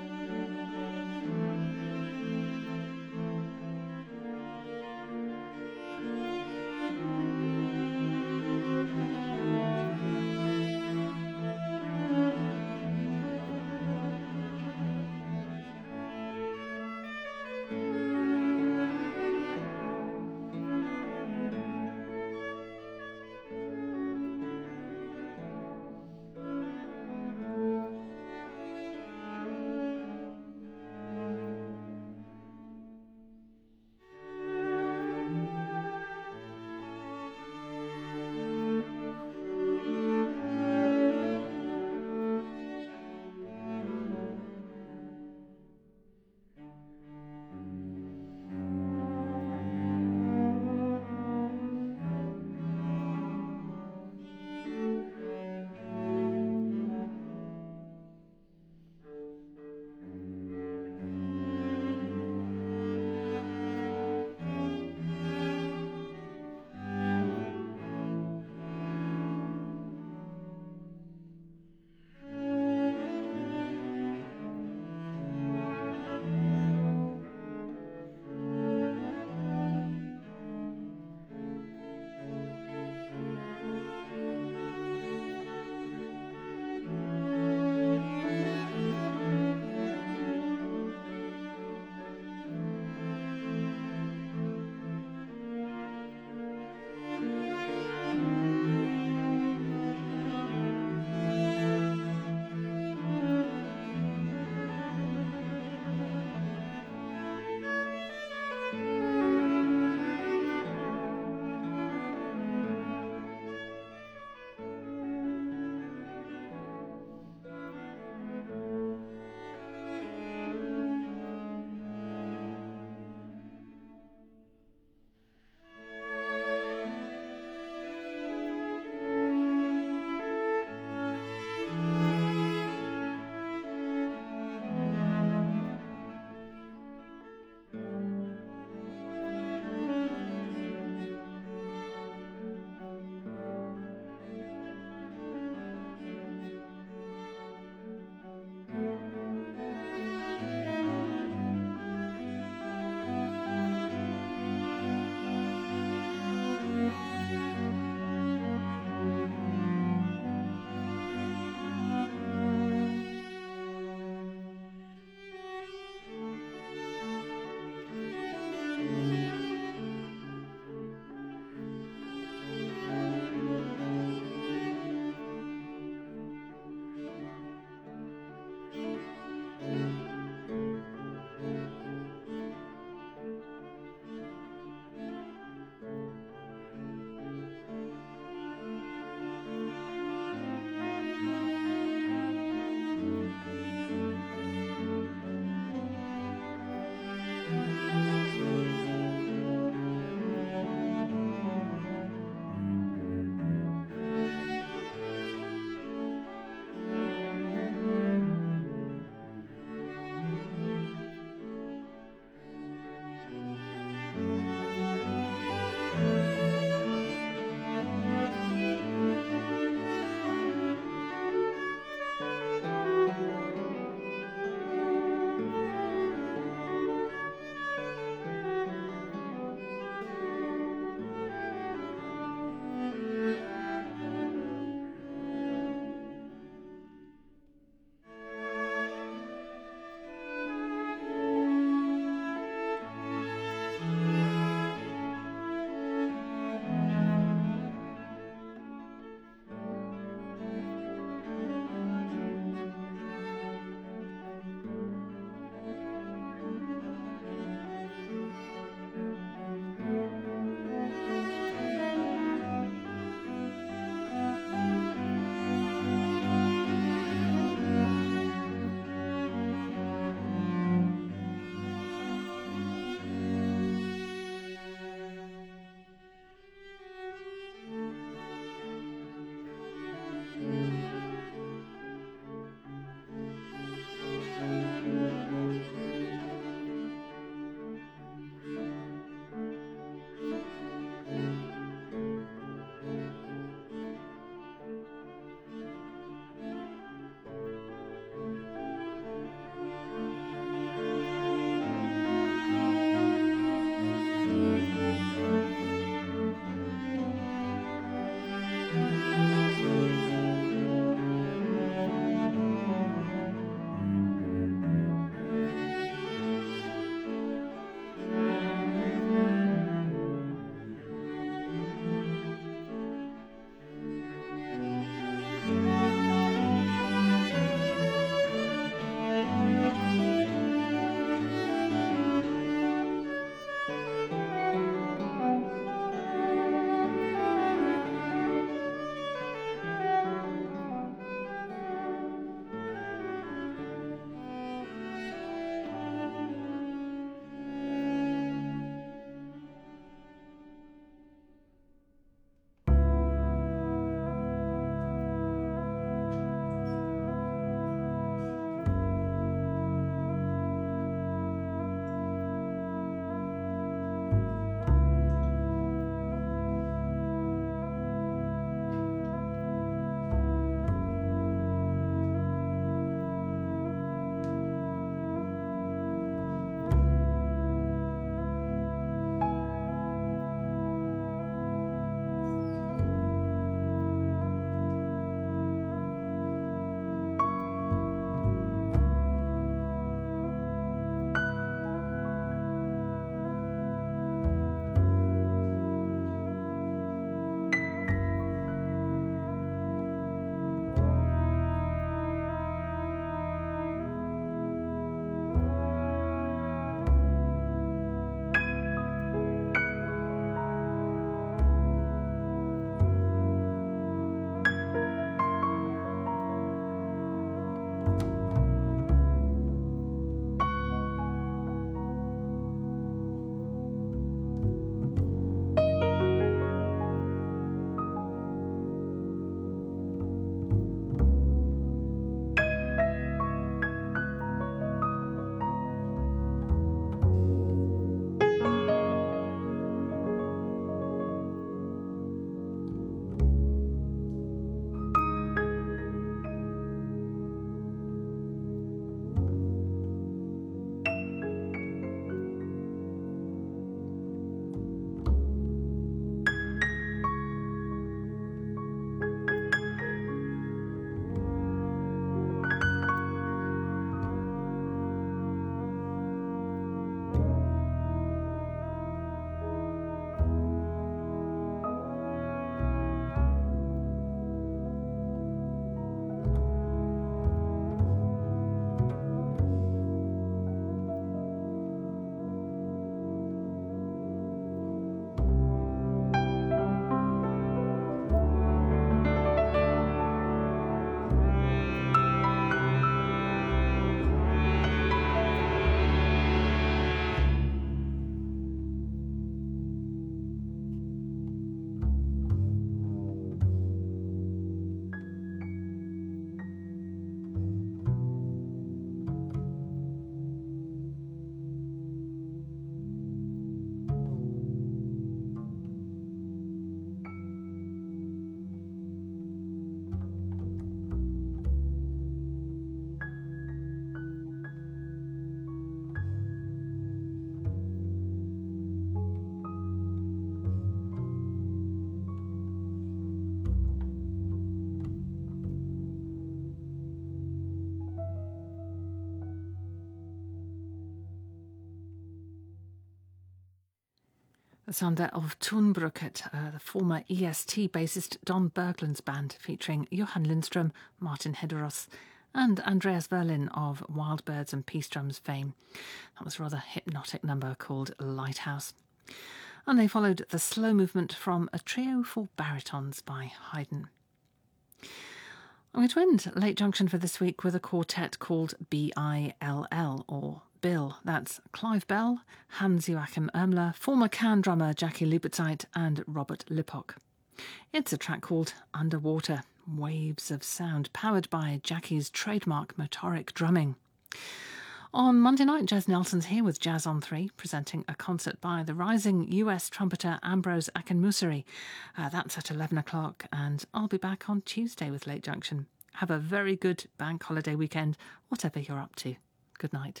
The sound there of Tunbrucket, the former EST bassist Don Berglund's band, featuring Johan Lindström, Martin Hederos, and Andreas Verlin of Wild Birds and Peace Drums fame. That was a rather hypnotic number called Lighthouse. And they followed the slow movement from A Trio for Baritons by Haydn. I'm going to end Late Junction for this week with a quartet called BILL, or Bill. That's Clive Bell, Hans-Joachim Ermler, former Can drummer Jackie Lubezeit, and Robert Lippock. It's a track called Underwater, waves of sound powered by Jackie's trademark motoric drumming. On Monday night, Jez Nelson's here with Jazz on 3, presenting a concert by the rising US trumpeter Ambrose Akinmusiri. That's at 11 o'clock, and I'll be back on Tuesday with Late Junction. Have a very good bank holiday weekend, whatever you're up to. Good night.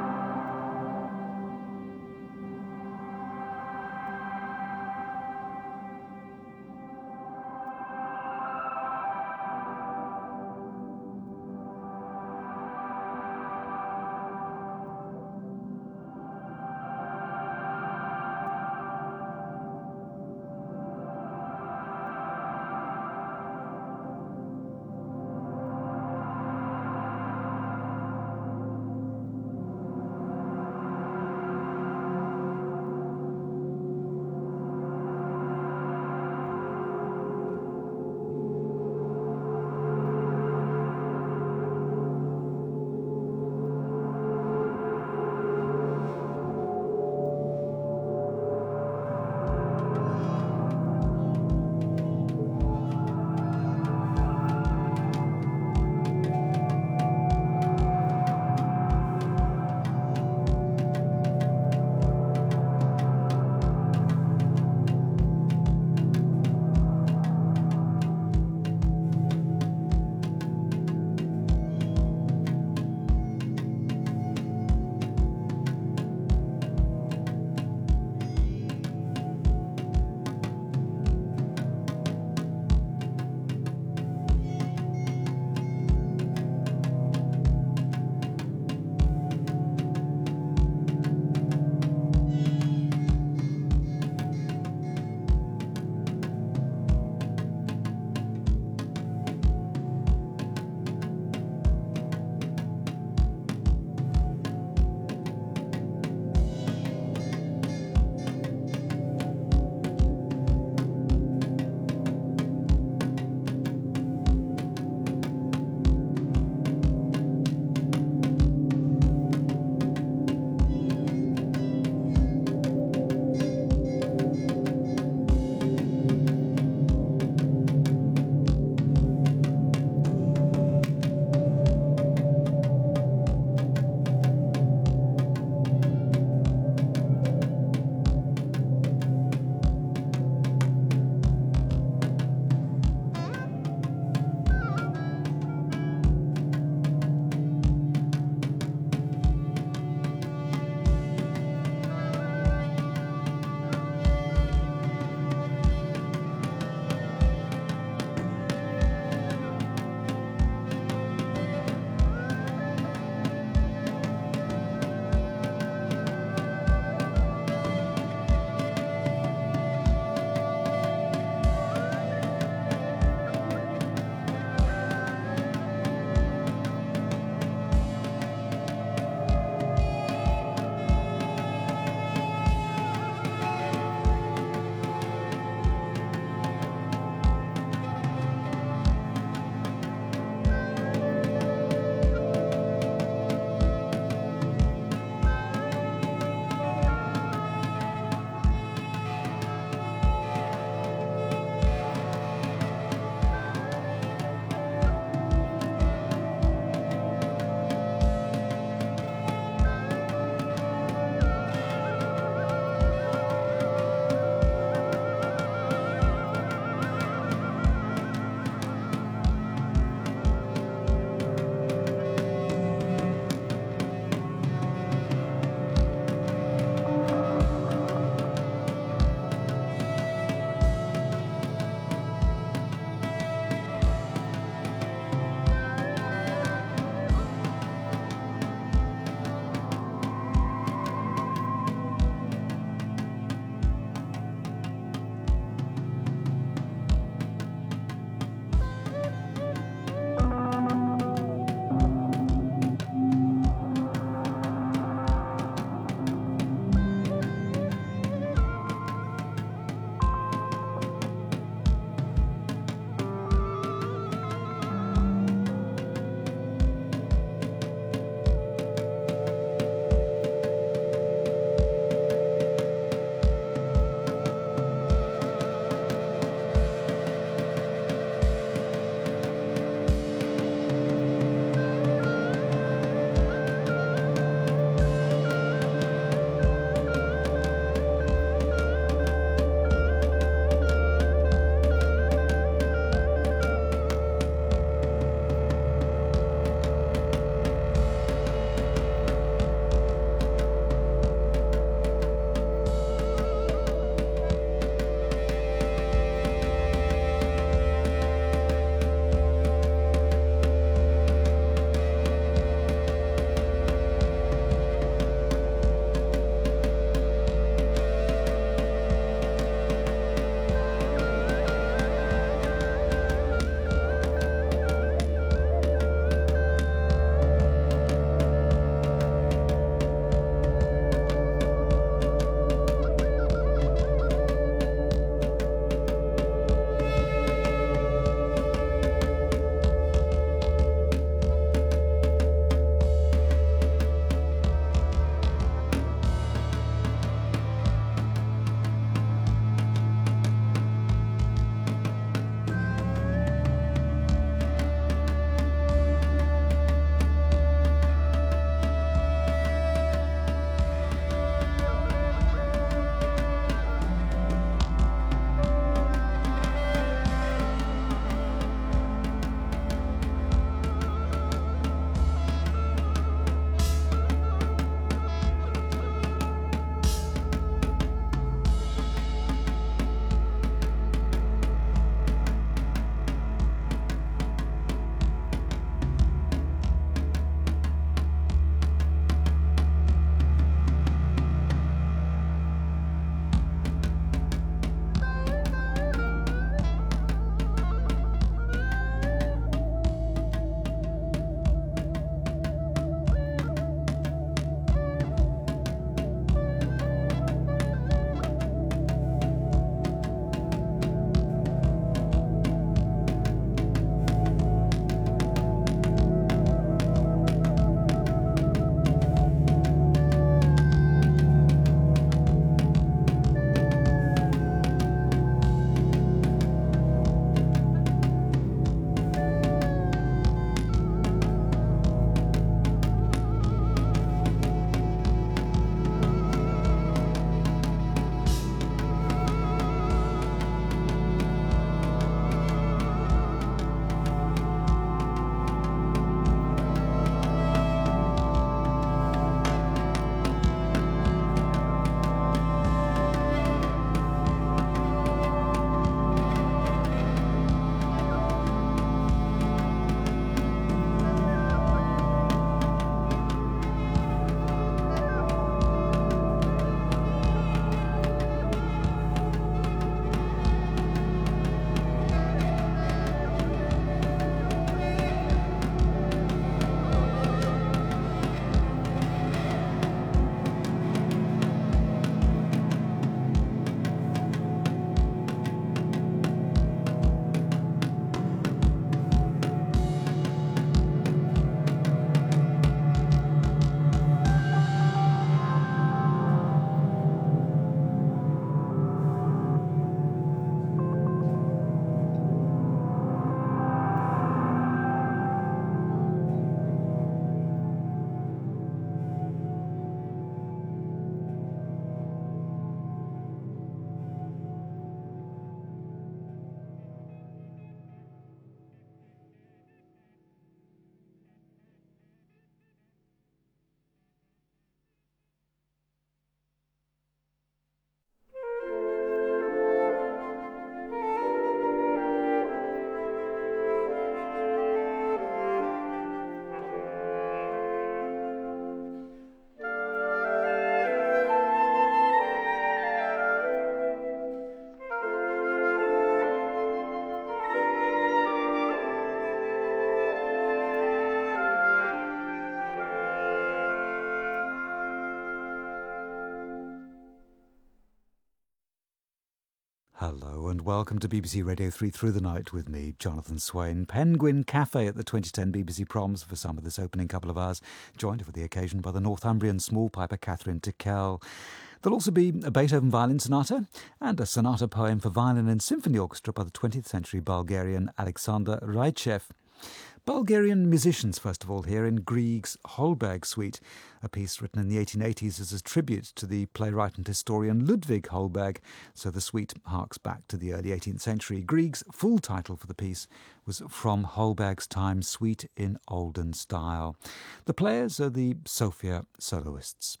Hello and welcome to BBC Radio 3 Through the Night with me, Jonathan Swain. Penguin Cafe at the 2010 BBC Proms for some of this opening couple of hours, joined for the occasion by the Northumbrian small piper Catherine Tickell. There'll also be a Beethoven violin sonata and a sonata poem for violin and symphony orchestra by the 20th century Bulgarian Alexander Raichev. Bulgarian musicians, first of all, here in Grieg's Holberg Suite, a piece written in the 1880s as a tribute to the playwright and historian Ludwig Holberg, so the suite harks back to the early 18th century. Grieg's full title for the piece was From Holberg's Time, Suite in Olden Style. The players are the Sofia soloists.